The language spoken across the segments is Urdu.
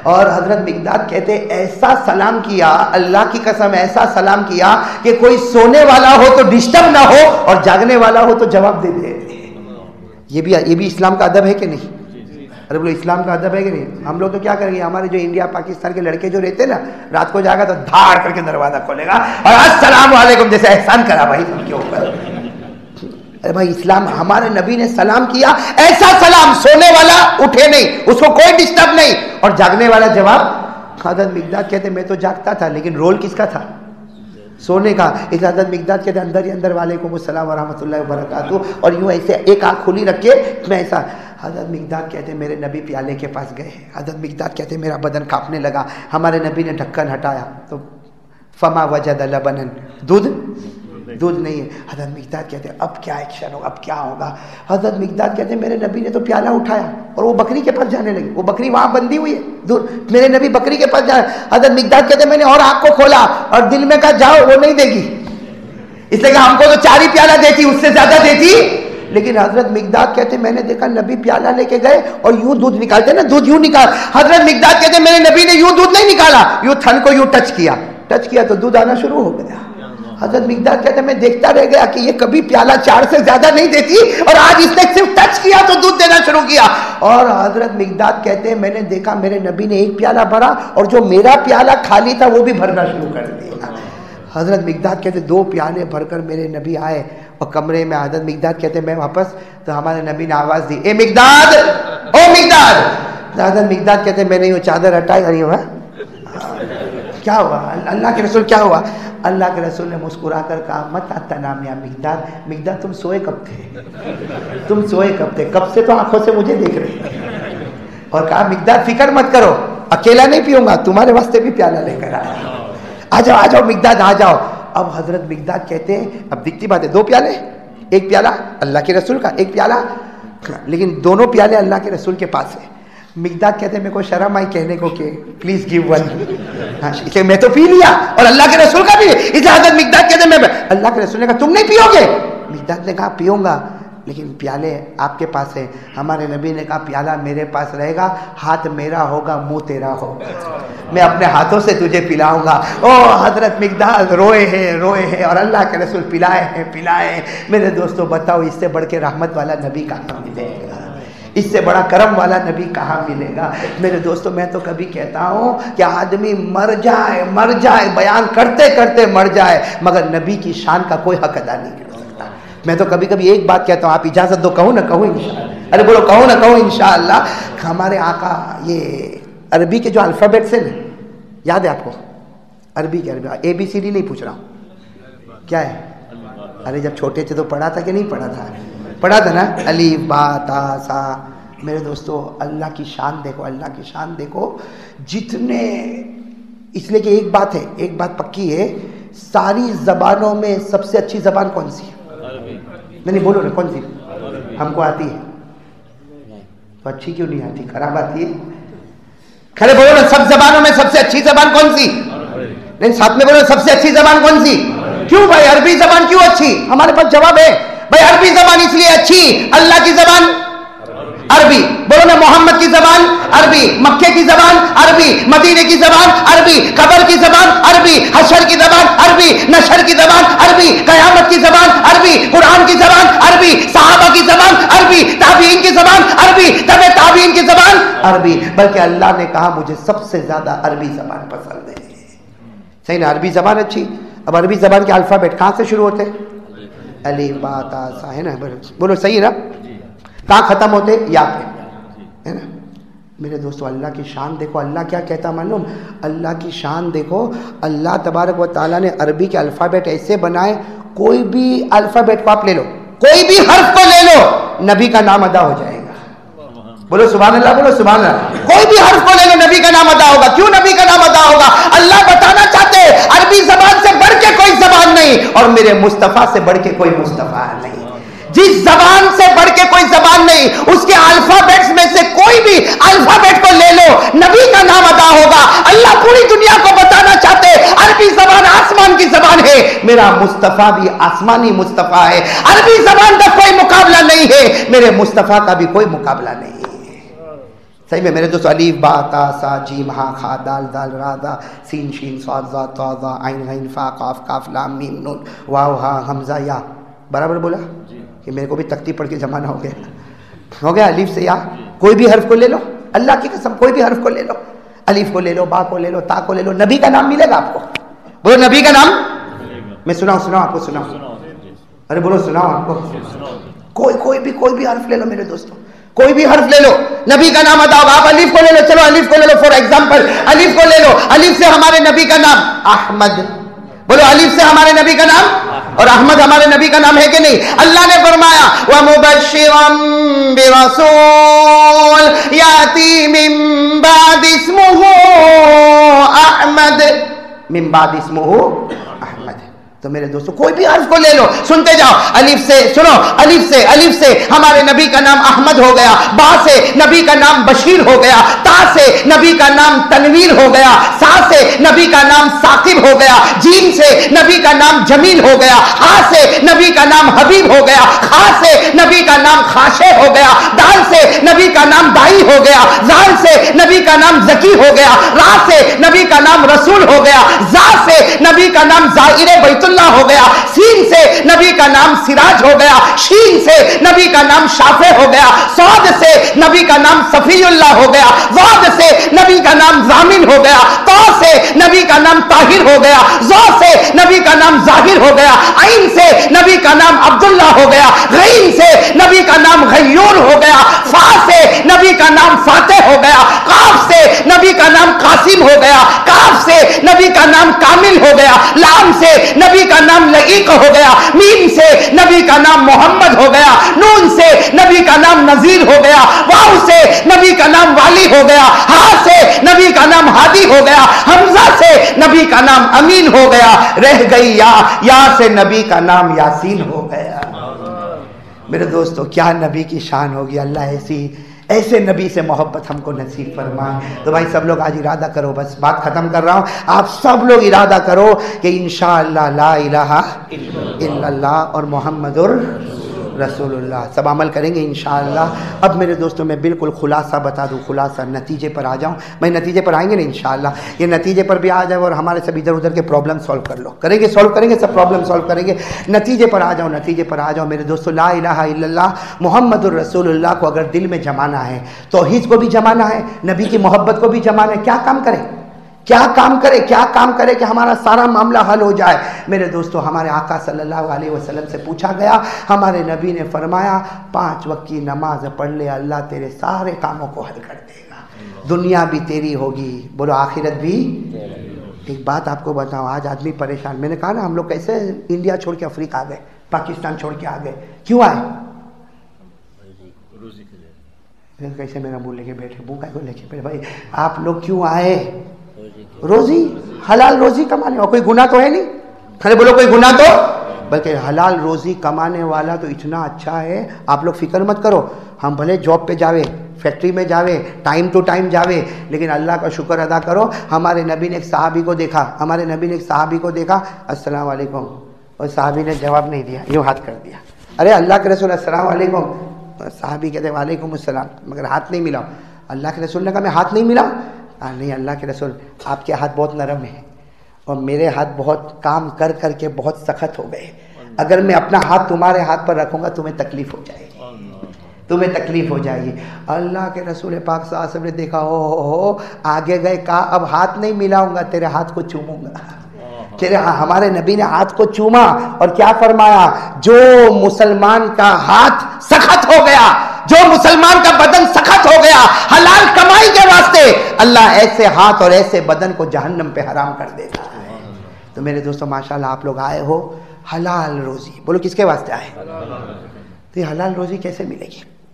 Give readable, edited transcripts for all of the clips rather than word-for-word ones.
اور حضرت مقداد کہتے ایسا سلام کیا، اللہ کی قسم ایسا سلام کیا کہ کوئی سونے والا ہو تو ڈسٹرب نہ ہو اور جاگنے والا ہو تو جواب دے دے. یہ بھی اسلام کا ادب ہے کہ نہیں؟ ارے بولو اسلام کا ادب ہے کہ نہیں؟ ہم لوگ تو کیا کریں گے، ہمارے جو انڈیا پاکستان کے لڑکے جو رہتے نا، رات کو جاگا تو دھاڑ کر کے دروازہ کھولے گا اور السلام علیکم جیسے احسان کرا بھائی ان کے اوپر. ارے بھائی اسلام، ہمارے نبی نے سلام کیا ایسا سلام، سونے والا اٹھے نہیں، اس کو کوئی ڈسٹرب نہیں، اور جاگنے والا جواب. حضرت مقداد کہتے میں تو جاگتا تھا لیکن رول کس کا تھا؟ سونے کا. اس حضرت مقداد کہتے اندر ہی اندر وعلیکم السلام ورحمۃ اللہ وبرکاتہ، اور یوں ایسے ایک آنکھ کھلی رکھ کے میں ایسا. حضرت مقداد کہتے میرے نبی پیالے کے پاس گئے. حضرت مقداد کہتے میرا بدن کانپنے لگا. ہمارے نبی نے ڈھکن ہٹایا تو فما وجد لبنا، دودھ نہیں ہے. حضرت مقداد کہتے اب کیا ایکشن ہوگا، اب کیا ہوگا؟ حضرت مقداد کہتے میرے نبی نے تو پیالہ اٹھایا اور وہ بکری کے پاس جانے لگے. وہ بکری وہاں بندھی ہوئی ہے دور، میرے نبی بکری کے پاس جا. حضرت مقداد کہتے میں نے اور آنکھ کو کھولا اور دل میں کہا جاؤ وہ نہیں دے گی، اس لیے کہ ہم کو تو 4 ہی پیالہ دیتی، اس سے زیادہ دیتی. لیکن حضرت مقداد کہتے میں نے دیکھا نبی پیالہ لے کے گئے اور یوں دودھ نکالتے نا، دودھ یوں نکال. حضرت مقداد کہتے میرے نبی نے یوں دودھ نہیں نکالا، یوں تھن کو یوں ٹچ کیا تو دودھ آنا شروع ہو گیا. حضرت مقداد کہتے میں دیکھتا رہ گیا کہ یہ کبھی پیالہ 4 سے زیادہ نہیں دیتی اور آج اس نے صرف ٹچ کیا تو دودھ دینا شروع کیا. اور حضرت مقداد کہتے میں نے دیکھا میرے نبی نے 1 پیالہ بھرا اور جو میرا پیالہ خالی تھا وہ بھی بھرنا شروع کر دیا. حضرت مقداد کہتے 2 پیالے بھر کر میرے نبی آئے اور کمرے میں. حضرت مقداد کہتے میں واپس تو ہمارے نبی نے آواز دی اے مقداد، او مقداد. حضرت مقداد کہتے میں نے وہ چادر ہٹائی اور یہ کیا ہوا اللہ کے رسول کیا ہوا؟ اللہ کے رسول نے مسکرا کر کہا مت تنام یا مقداد. مقداد تم سوئے کب تھے؟ کب سے تو آنکھوں سے مجھے دیکھ رہے تھے. اور کہا مقداد فکر مت کرو، اکیلا نہیں پیوں گا، تمہارے واسطے بھی پیالہ لے کر آیا. آ جاؤ مقداد آ جاؤ. اب حضرت مقداد کہتے ہیں اب دکھتی بات ہے 2 پیالے، 1 پیالہ اللہ کے رسول کا، 1 پیالہ لیکن دونوں پیالے اللہ کے رسول کے پاس ہے. مقداد کہتے ہیں میرے کو شرم آئی کہنے کو کہ پلیز گیو 1. اسے میں تو پی لیا اور اللہ کے رسول کا بھی. اسے حضرت مقداد کہتے ہیں میں اللہ کے رسول نے کہا تم نہیں پیو گے؟ مقداد نے کہا پیوں گا لیکن پیالے آپ کے پاس ہے. ہمارے نبی نے کہا پیالہ میرے پاس رہے گا، ہاتھ میرا ہوگا منہ تیرا ہوگا، میں اپنے ہاتھوں سے تجھے پلاؤں گا. او حضرت مقداد روئے ہیں اور اللہ کے رسول پلائے ہیں. میرے دوستو بتاؤ اس سے بڑھ کے رحمت والا نبی کہاں ملے گا؟ اس سے بڑا کرم والا نبی کہاں ملے گا؟ میرے دوستو میں تو کبھی کہتا ہوں کہ آدمی مر جائے بیان کرتے کرتے مر جائے مگر نبی کی شان کا کوئی حق ادا نہیں کر سکتا. میں تو کبھی کبھی ایک بات کہتا ہوں، آپ اجازت دو کہوں نہ کہوں انشاءاللہ؟ ارے بولو کہوں نہ کہوں انشاءاللہ. ہمارے آقا یہ عربی کے جو الفابیٹس ہیں نا، یاد ہے آپ کو؟ عربی کے ABCD نہیں پوچھ رہا ہوں، کیا ہے؟ ارے جب چھوٹے تھے تو پڑھا تھا کہ نہیں پڑھا تھا نا، الف با تا سا. میرے دوستو اللہ کی شان دیکھو جتنے، اس لیے کہ ایک بات پکی ہے، ساری زبانوں میں سب سے اچھی زبان کون سی ہے؟ نہیں بولو نا کون سی؟ ہم کو آتی ہے تو اچھی کیوں نہیں آتی؟ خراب آتی ہے. کھڑے بولو نا، سب زبانوں میں سب سے اچھی زبان کون سی؟ نہیں ساتھ میں بولو سب سے اچھی زبان کون سی؟ کیوں بھائی عربی زبان کیوں اچھی؟ ہمارے پاس جواب ہے بھائی عربی زبان اس لیے اچھی، اللہ کی زبان عربی. بولو نا محمد کی زبان عربی، مکے کی زبان عربی، مدینے کی زبان عربی، قبر کی زبان عربی، حشر کی زبان عربی، نشر کی زبان عربی، قیامت کی زبان عربی، قرآن کی زبان عربی، صحابہ کی زبان عربی، تابعین کی زبان عربی، تبع تابعین کی زبان عربی. بلکہ اللہ نے کہا مجھے سب سے زیادہ عربی زبان پسند ہے. صحیح نا؟ عربی زبان اچھی. اب عربی زبان کے الفابیٹ کہاں سے شروع ہوتے؟ الف با تا سا ہے نا؟ بولو صحیح ہے نا؟ کہاں ختم ہوتے؟ یا پہ ہے نا؟ میرے دوستو اللہ کی شان دیکھو. اللہ کیا کہتا معلوم؟ اللہ کی شان دیکھو. اللہ تبارک و تعالیٰ نے عربی کے الفابیٹ ایسے بنائے، کوئی بھی الفابیٹ کو آپ لے لو، کوئی بھی حرف کو لے لو، نبی کا نام ادا ہو جائے گا. بولو سبحان اللہ، بولو سبحان اللہ. کوئی بھی حرف کو لے لو نبی کا نام ادا ہوگا. کیوں نبی کا نام ادا ہوگا؟ اللہ بتانا چاہتے عربی زبان سے بڑھ کے کوئی زبان نہیں اور میرے مصطفیٰ سے بڑھ کے کوئی مصطفیٰ نہیں. جس زبان سے بڑھ کے کوئی زبان نہیں، اس کے الفابیٹس میں سے کوئی بھی الفابیٹ کو لے لو، نبی کا نام ادا ہوگا. اللہ پوری دنیا کو بتانا چاہتے عربی زبان آسمان کی زبان ہے، میرا مصطفیٰ بھی آسمانی مصطفیٰ ہے. عربی زبان کا کوئی مقابلہ نہیں ہے، میرے مصطفیٰ کا بھی کوئی مقابلہ نہیں ہے. صحیح میں میرے دوست. الف با تا سا جیم ہا خا دال دال را دا سین شین صاد ذا طا ذا عین غین فا قاف کاف لام میم نون واو ہا حمزہ یا. برابر بولا کہ میرے کو بھی تختی پڑھ کے زمانہ ہو گیا. الف سے یا کوئی بھی حرف کو لے لو, اللہ کی قسم کوئی بھی حرف کو لے لو, الف کو لے لو, با کو لے لو, تا کو لے لو, نبی کا نام ملے گا آپ کو. بولو نبی کا نام. میں سناؤں آپ کو سناؤں. ارے بولو سناؤ آپ کو. کوئی بھی حرف لے لو میرے دوستوں, کوئی بھی حرف لے لو, نبی کا نام ادا ہوگا. آپ الف کو لے لو, چلو الف کو لے لو, فار ایگزامپل الف کو لے لو. الف سے ہمارے نبی کا نام احمد. بولو الف سے ہمارے نبی کا نام, اور احمد ہمارے نبی کا نام ہے کہ نہیں؟ اللہ نے فرمایا وَمُبَشِّرًا بِرَسُولٍ يَأْتِي مِن بَعْدِ اسْمُهُ أَحْمَدُ. من بعد اسمه احمد. تو میرے دوستو کوئی بھی حرف کو لے لو, سنتے جاؤ. الف سے سنو, الف سے ہمارے نبی کا نام احمد ہو گیا. با سے نبی کا نام بشیر ہو گیا. تا سے نبی کا نام تنویر ہو گیا. سا سے نبی کا نام ثاقب ہو گیا. جیم سے نبی کا نام جمیل ہو گیا. ہا سے نبی کا نام حبیب ہو گیا. خا سے نبی کا نام خاشع ہو گیا. دال سے نبی کا نام دائی ہو گیا. زال سے نبی کا نام زکی ہو گیا. را سے نبی کا نام رسول ہو گیا. زا سے نبی کا نام زائر بیت اللہ ہو گیا. سین سے نبی کا نام سراج ہو گیا. شین سے نبی کا نام شافع ہو گیا. صاد سے نبی کا نام صفی اللہ ہو گیا. ضاد سے نبی کا نام ضامن ہو گیا. طا سے نبی کا نام طاہر ہو گیا. ظا سے نبی کا نام ظاہر ہو گیا. عین سے نبی کا نام عبداللہ ہو گیا. غین سے نبی کا نام غیور ہو گیا. فا سے نبی کا نام فاتح ہو گیا. قاف سے نبی کا نام قاسم ہو گیا. کاف سے نبی کا نام کامل ہو گیا. لام سے نبی کا نام لعیق ہو گیا. میم سے نبی کا نام محمد ہو گیا. نون سے نبی کا نام نذیر ہو گیا. واو سے نبی کا نام والی ہو گیا. ہا سے نبی کا نام ہادی ہو گیا. حمزہ سے نبی کا نام امین ہو گیا. رہ گئی یا سے نبی کا نام یاسین ہو گیا. میرے دوستو کیا نبی کی شان ہوگی. اللہ ایسے نبی سے محبت ہم کو نصیب فرمائے. تو بھائی سب لوگ آج ارادہ کرو, بس بات ختم کر رہا ہوں, آپ سب لوگ ارادہ کرو کہ انشاءاللہ لا الہ الا اللہ اور محمد رسول اللہ سب عمل کریں گے انشاءاللہ. اب میرے دوستوں میں بالکل خلاصہ بتا دوں, خلاصہ نتیجے پر آ جاؤں. میں نتیجے پر آئیں گے نا انشاءاللہ, یہ نتیجے پر بھی آ جائے اور ہمارے سب ادھر ادھر کے پرابلم سالو کر لو, سالو کریں گے سب پرابلم سالو کریں گے. نتیجے پر آ جاؤ میرے دوستوں. لا الہ الا اللہ محمد الرسول اللہ کو اگر دل میں جمانا ہے, توحید کو بھی جمانا ہے, نبی کی محبت کو بھی جمانا ہے, کیا کام کرے کہ ہمارا سارا معاملہ حل ہو جائے. میرے دوستو ہمارے آقا صلی اللہ علیہ وسلم سے پوچھا گیا, ہمارے نبی نے فرمایا 5 وقت کی نماز پڑھ لے, اللہ تیرے سارے کاموں کو حل کر دے گا. دنیا بھی تیری ہوگی, بولو آخرت بھی. ایک بات آپ کو بتاؤں, آج آدمی پریشان. میں نے کہا نا ہم لوگ کیسے انڈیا چھوڑ کے افریقہ آ گئے, پاکستان چھوڑ کے آ گئے, کیوں آئے؟ کیسے میرا منہ لے کے بیٹھے, منہ کو لے کے بیٹھے. بھائی آپ لوگ کیوں آئے؟ روزی, حلال روزی کمانے. اور کوئی گناہ تو ہے نہیں, کھڑے بولو کوئی گناہ تو, بلکہ حلال روزی کمانے والا تو اتنا اچھا ہے. آپ لوگ فکر مت کرو, ہم بھلے جاب پہ جاوے, فیکٹری میں جاوے, ٹائم ٹو ٹائم جاوے, لیکن اللہ کا شکر ادا کرو. ہمارے نبی نے ایک صحابی کو دیکھا, السلام علیکم, اور صحابی نے جواب نہیں دیا, یوں ہاتھ کر دیا. ارے اللہ کے رسول السلام علیکم. صحابی کہتے وعلیکم السلام, مگر ہاتھ نہیں ملا. اللہ کے رسول نے کہا میں ہاتھ نہیں ملا. نہیں اللہ کے رسول, آپ کے ہاتھ بہت نرم ہیں اور میرے ہاتھ بہت کام کر کر کے بہت سخت ہو گئے. اگر میں اپنا ہاتھ تمہارے ہاتھ پر رکھوں گا تمہیں تکلیف ہو جائے گی. اللہ کے رسول پاک صلی اللہ علیہ وسلم نے دیکھا, ہو آگے گئے, کہا اب ہاتھ نہیں ملاؤں گا, تیرے ہاتھ کو چوموں گا. ہمارے نبی نے ہاتھ کو چوما اور کیا فرمایا, جو مسلمان کا ہاتھ سخت ہو گیا, جو مسلمان کا بدن سخت ہو گیا حلال کمائی کے واسطے, اللہ ایسے ہاتھ اور ایسے بدن کو جہنم پہ حرام کر دیتا ہے. تو میرے دوستو ماشاءاللہ آپ لوگ آئے ہو حلال روزی, بولو کس کے واسطے آئے؟ تو یہ حلال روزی کیسے ملے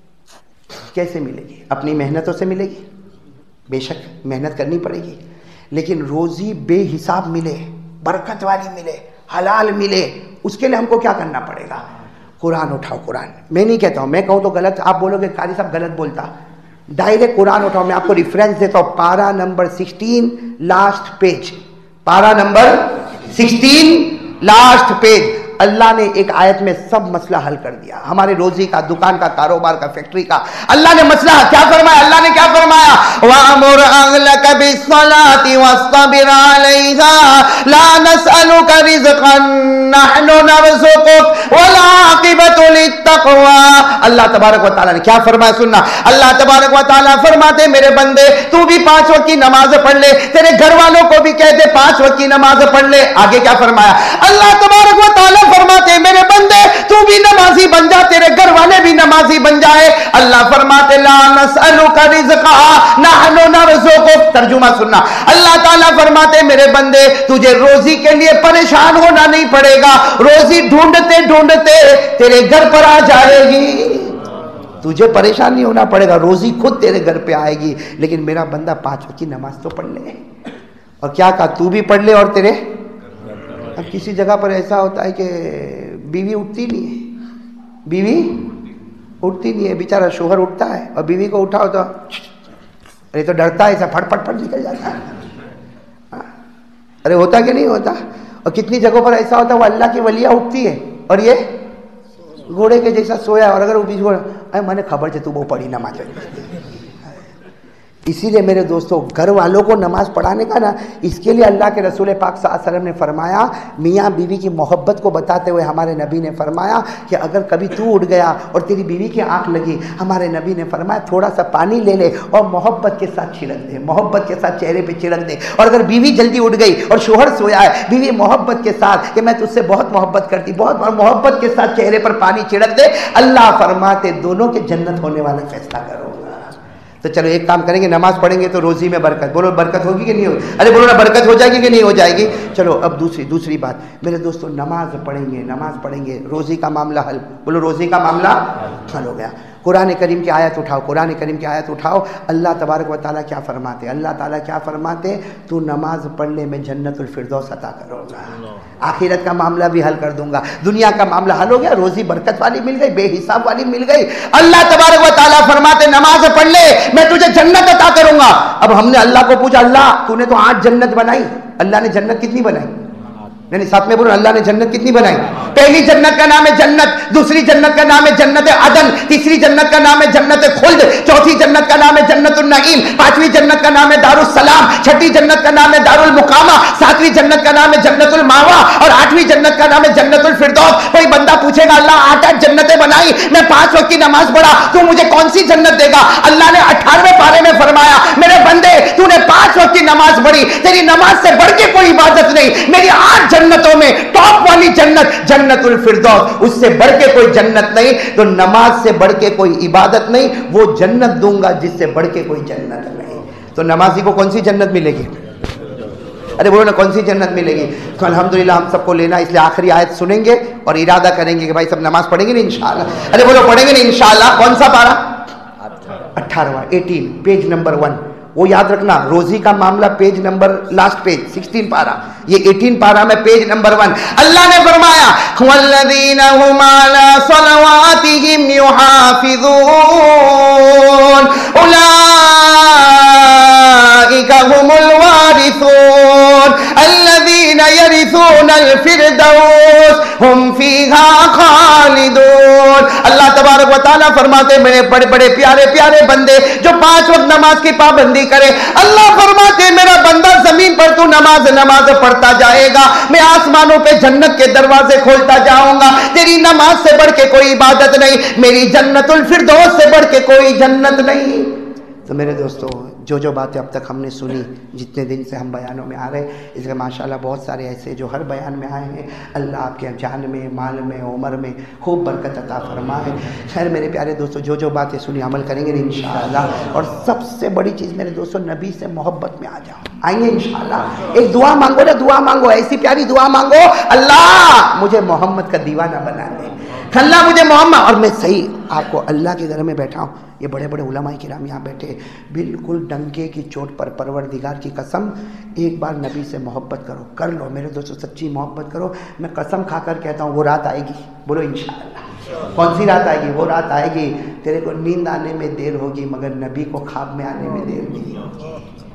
گی؟ اپنی محنتوں سے ملے گی, بے شک محنت کرنی پڑے گی, لیکن روزی بے حساب ملے, برکت والی ملے, حلال ملے, اس کے لیے ہم کو کیا کرنا پڑے گا؟ قرآن اٹھاؤ. قرآن میں نہیں کہتا ہوں, میں کہوں تو غلط, آپ بولو گے قاری صاحب غلط بولتا. ڈائریکٹ قرآن اٹھاؤ. میں آپ کو ریفرنس دیتا ہوں, para number 16 last page, para number 16 last page. اللہ نے ایک آیت میں سب مسئلہ حل کر دیا. ہمارے روزی کا, دکان کا, کاروبار کا, فیکٹری کا اللہ نے مسئلہ کیا فرمایا؟ اللہ نے کیا فرمایا؟ وَأَمُرْ أَهْلَكَ بِالصَّلَاةِ وَاصْطَبِرْ عَلَيْهَا لَا نَسْأَلُكَ رِزْقًا نَحْنُ نَرْزُقُكَ وَالْعَاقِبَةُ لِلتَّقْوَىٰ. اللہ تبارک و تعالیٰ نے کیا فرمایا؟ سننا. اللہ تبارک و تعالیٰ فرماتے میرے بندے تو بھی 5 وقت کی نماز پڑھ لے, تیرے گھر والوں کو بھی کہہ دے 5 وقت کی نماز پڑھ لے. آگے کیا فرمایا؟ اللہ تبارک و تعالیٰ فرماتے میرے بندے تو بھی نمازی بن جا, تیرے گھر والے بھی نمازی بن جائے. اللہ فرماتے لا نسألک رزقا نحن نرزقک. ترجمہ سننا. اللہ تعالیٰ فرماتے میرے بندے تجھے روزی کے لیے پریشان ہونا نہیں پڑے گا, روزی ڈھونڈتے ڈھونڈتے تیرے گھر پر آ جائے گی. تجھے پریشان نہیں ہونا پڑے گا, روزی خود تیرے گھر پہ آئے گی. لیکن میرا بندہ 5 وقت کی نماز تو پڑھ لے. اور کیا کہا؟ تو بھی پڑھ لے اور تیرے. اب کسی جگہ پر ایسا ہوتا ہے کہ بیوی اٹھتی نہیں ہے, بیوی اٹھتی نہیں ہے, بیچارہ شوہر اٹھتا ہے اور بیوی کو اٹھاؤ تو ارے تو ڈرتا ہے, ایسا پھٹ پھٹ پھٹ نکل جاتا ہے. ارے ہوتا کہ نہیں ہوتا؟ اور کتنی جگہوں پر ایسا ہوتا ہے وہ اللہ کی ولیہ اٹھتی ہے اور یہ گھوڑے کے جیسا سویا ہے, اور اگر وہ بیچ میں میں نے خبر سے تو وہ پڑھی نماز. اسی لیے میرے دوستو گھر والوں کو نماز پڑھانے کا نا, اس کے لیے اللہ کے رسول پاک صلی اللہ علیہ وسلم نے فرمایا, میاں بیوی کی محبت کو بتاتے ہوئے ہمارے نبی نے فرمایا کہ اگر کبھی تو اٹھ گیا اور تیری بیوی کی آنکھ لگی, ہمارے نبی نے فرمایا تھوڑا سا پانی لے لے اور محبت کے ساتھ چھڑک دے, محبت کے ساتھ چہرے پہ چھڑک دے. اور اگر بیوی جلدی اٹھ گئی اور شوہر سویا ہے, بیوی محبت کے ساتھ کہ میں تجھ سے بہت محبت کرتی, بہت محبت کے ساتھ چہرے پر پانی چھڑک دے. اللہ فرماتے دونوں کے جنت ہونے والا فیصلہ کرو. تو چلو ایک کام کریں گے, نماز پڑھیں گے تو روزی میں برکت. بولو برکت ہوگی کہ نہیں ہوگی؟ ارے بولو نا برکت ہو جائے گی کہ نہیں ہو جائے گی؟ چلو اب دوسری بات میرے دوستو, نماز پڑھیں گے روزی کا معاملہ حل. بولو روزی کا معاملہ حل ہو گیا. قرآن کریم کی آیت اٹھاؤ, قرآن کریم کی آیت اٹھاؤ. اللہ تبارک و تعالیٰ کیا فرماتے؟ اللہ تعالیٰ کیا فرماتے؟ تو نماز پڑھنے میں جنت الفردوس عطا کروں گا, آخرت کا معاملہ بھی حل کر دوں گا. دنیا کا معاملہ حل ہو گیا, روزی برکت والی مل گئی, بے حساب والی مل گئی. اللہ تبارک و تعالیٰ فرماتے نماز پڑھ لے میں تجھے جنت عطا کروں گا. اب ہم نے اللہ کو پوچھا, اللہ تو نے تو 8 جنت بنائی. اللہ نے جنت کتنی بنائی؟ نہیں ساتھ میں بولو, اللہ نے جنت کتنی بنائی؟ پہلی جنت کا نام ہے جنت, دوسری جنت کا نام ہے جنت عدن, تیسری جنت کا نام ہے جنت خلد, چوتھی جنت کا نام ہے جنت النعیم, پانچویں جنت کا نام ہے دارالسلام, چھٹی جنت کا نام ہے دارالمقامہ, ساتویں جنت کا نام ہے جنت الماوا, اور 8ویں جنت کا نام ہے جنت الفردوس. کوئی بندہ پوچھے گا اللہ 8 جنتیں بنائی, میں 5 وقت کی نماز پڑھا, تو مجھے کون سی جنت دے گا؟ اللہ نے 18ویں پارے میں فرمایا میرے بندے تو نے 5 وقت کی نماز پڑھی, تیری نماز سے بڑھ کے کوئی عبادت نہیں. میری 8 جنتوں میں ٹاپ والی جنت جنت الفردوس, اس سے بڑھ کے کوئی جنت نہیں. تو نماز سے بڑھ کے کوئی عبادت نہیں, وہ جنت دوں گا جس سے بڑھ کے کوئی جنت نہیں. تو نمازی کو کون سی جنت ملے گی؟ ارے بولو نا کون سی جنت ملے گی؟ تو الحمدللہ ہم سب کو لینا, اس لیے آخری آیت سنیں گے اور ارادہ کریں گے کہ بھائی سب نماز پڑھیں گے نا انشاءاللہ. ارے بولو پڑھیں گے نا انشاءاللہ. کون سا پارا؟ 18 پیج نمبر 1. وہ یاد رکھنا, روزی کا معاملہ پیج نمبر لاسٹ پیج 16 پارا, یہ 18 پارا میں پیج نمبر 1. اللہ نے فرمایا والذین هم علی صلواتهم یحافظون اولئک هم الوارثون الذین یرثون الفردوس هم فیہا خالدون. اللہ تبارک و تعالیٰ فرماتے میرے بڑے بڑے پیارے پیارے بندے جو 5 وقت نماز کی پابندی کرے, اللہ فرماتے میرا بندہ زمین پر تو نماز پڑھتا جائے گا, میں آسمانوں پہ جنت کے دروازے کھولتا جاؤں گا. تیری نماز سے بڑھ کے کوئی عبادت نہیں, میری جنت الفردوس سے بڑھ کے کوئی جنت نہیں. تو میرے دوستو جو باتیں اب تک ہم نے سنی, جتنے دن سے ہم بیانوں میں آ رہے, اس کے ماشاءاللہ بہت سارے ایسے جو ہر بیان میں آئے ہیں, اللہ آپ کے جان میں, مال میں, عمر میں خوب برکت عطا فرمائے. خیر میرے پیارے دوستو جو باتیں سنی عمل کریں گے انشاءاللہ. اور سب سے بڑی چیز میرے دوستو, نبی سے محبت میں آ جاؤ, آئیں گے انشاءاللہ. ایک دعا مانگو نا, دعا مانگو, ایسی پیاری دعا مانگو, اللہ مجھے محمد کا دیوانہ بنا دے, اللہ مجھے محمد. اور میں صحیح آپ کو اللہ کے گھر میں بیٹھا ہوں, یہ بڑے بڑے علماء کرام یہاں بیٹھے, بالکل ڈنکے کی چوٹ پر پروردگار کی قسم, ایک بار نبی سے محبت کرو, کر لو میرے دوستو, سچی محبت کرو. میں قسم کھا کر کہتا ہوں وہ رات آئے گی, بولو انشاءاللہ. کون سی رات آئے گی؟ وہ رات آئے گی تیرے کو نیند آنے میں دیر ہوگی مگر نبی کو خواب میں آنے میں دیر نہیں ہوگی.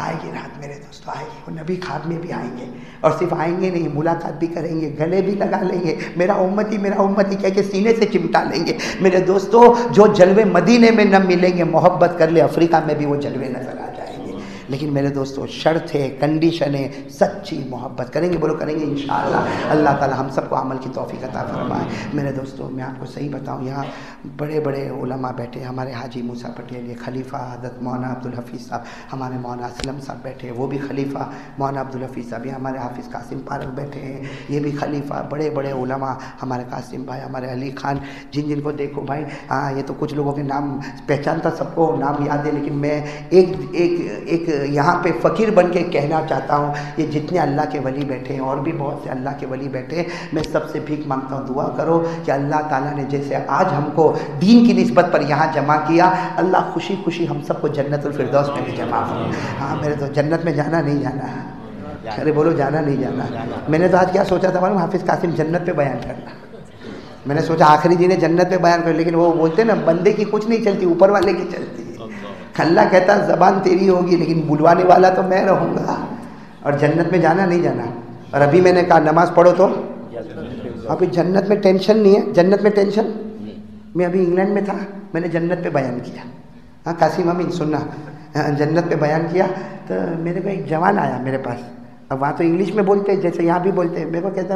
آئے گی رات میرے دوستوں، آئے گی. وہ نبی خواب میں بھی آئیں گے، اور صرف آئیں گے نہیں، ملاقات بھی کریں گے، گلے بھی لگا لیں گے، میرا امتی کہہ کے سینے سے چمٹا لیں گے. میرے دوستوں جو جلوے مدینے میں نہ ملیں گے، محبت کر لے افریقہ میں بھی وہ جلوے نظر آ جائیں گے. لیکن میرے دوستوں شرط ہے، کنڈیشن ہے، سچی محبت. کریں گے؟ بولو کریں گے انشاءاللہ. اللہ تعالی ہم سب کو عمل کی توفیق عطا فرمائے. میرے دوستوں میں آپ کو صحیح بتاؤں، یہاں بڑے بڑے علماء بیٹھے، ہمارے حاجی موسیٰ پٹیل، یہ خلیفہ حضرت مولانا عبدالحفیظ صاحب، ہمارے مولانا اسلم صاحب بیٹھے، وہ بھی خلیفہ مولانا عبدالحفیظ صاحب، یہ ہمارے حافظ قاسم پارک بیٹھے ہیں، یہ بھی خلیفہ. بڑے بڑے علماء، ہمارے قاسم بھائی، ہمارے علی خان، جن کو دیکھو بھائی. ہاں یہ تو کچھ لوگوں کے نام پہچانتا، سب کو نام یاد ہے، لیکن میں ایک یہاں پہ فقیر بن کے کہنا چاہتا ہوں، یہ جتنے اللہ کے ولی بیٹھے ہیں اور بھی بہت سے اللہ کے ولی بیٹھے ہیں، میں سب سے بھیک مانگتا ہوں دعا کرو کہ اللہ تعالیٰ نے جیسے آج ہم کو دین کی نسبت پر یہاں جمع کیا، اللہ خوشی خوشی ہم سب کو جنت الفردوس میں بھی جمع کرو. ہاں میرے تو جنت میں جانا نہیں جانا ہے، ارے بولو جانا نہیں جانا. میں نے تو آج کیا سوچا تھا معلوم، حافظ قاسم جنت پہ بیان کرنا. میں نے سوچا آخری دن جنت پہ بیان کر، لیکن وہ بولتے نا بندے کی کچھ نہیں چلتی، اوپر والے کی چلتی ہے. اللہ کہتا زبان تیری ہوگی لیکن بلوانے والا تو میں رہوں گا. اور جنت میں جانا نہیں جانا. اور ابھی میں نے کہا نماز پڑھو تو ابھی جنت میں ٹینشن نہیں ہے. جنت میں ٹینشن، میں ابھی انگلینڈ میں تھا، میں نے جنت پہ بیان کیا. ہاں قاسم امین سننا، جنت پہ بیان کیا تو میرے کو ایک جوان آیا میرے پاس. اب وہاں تو انگلش میں بولتے جیسے یہاں بھی بولتے. میرے کو کہتا ہے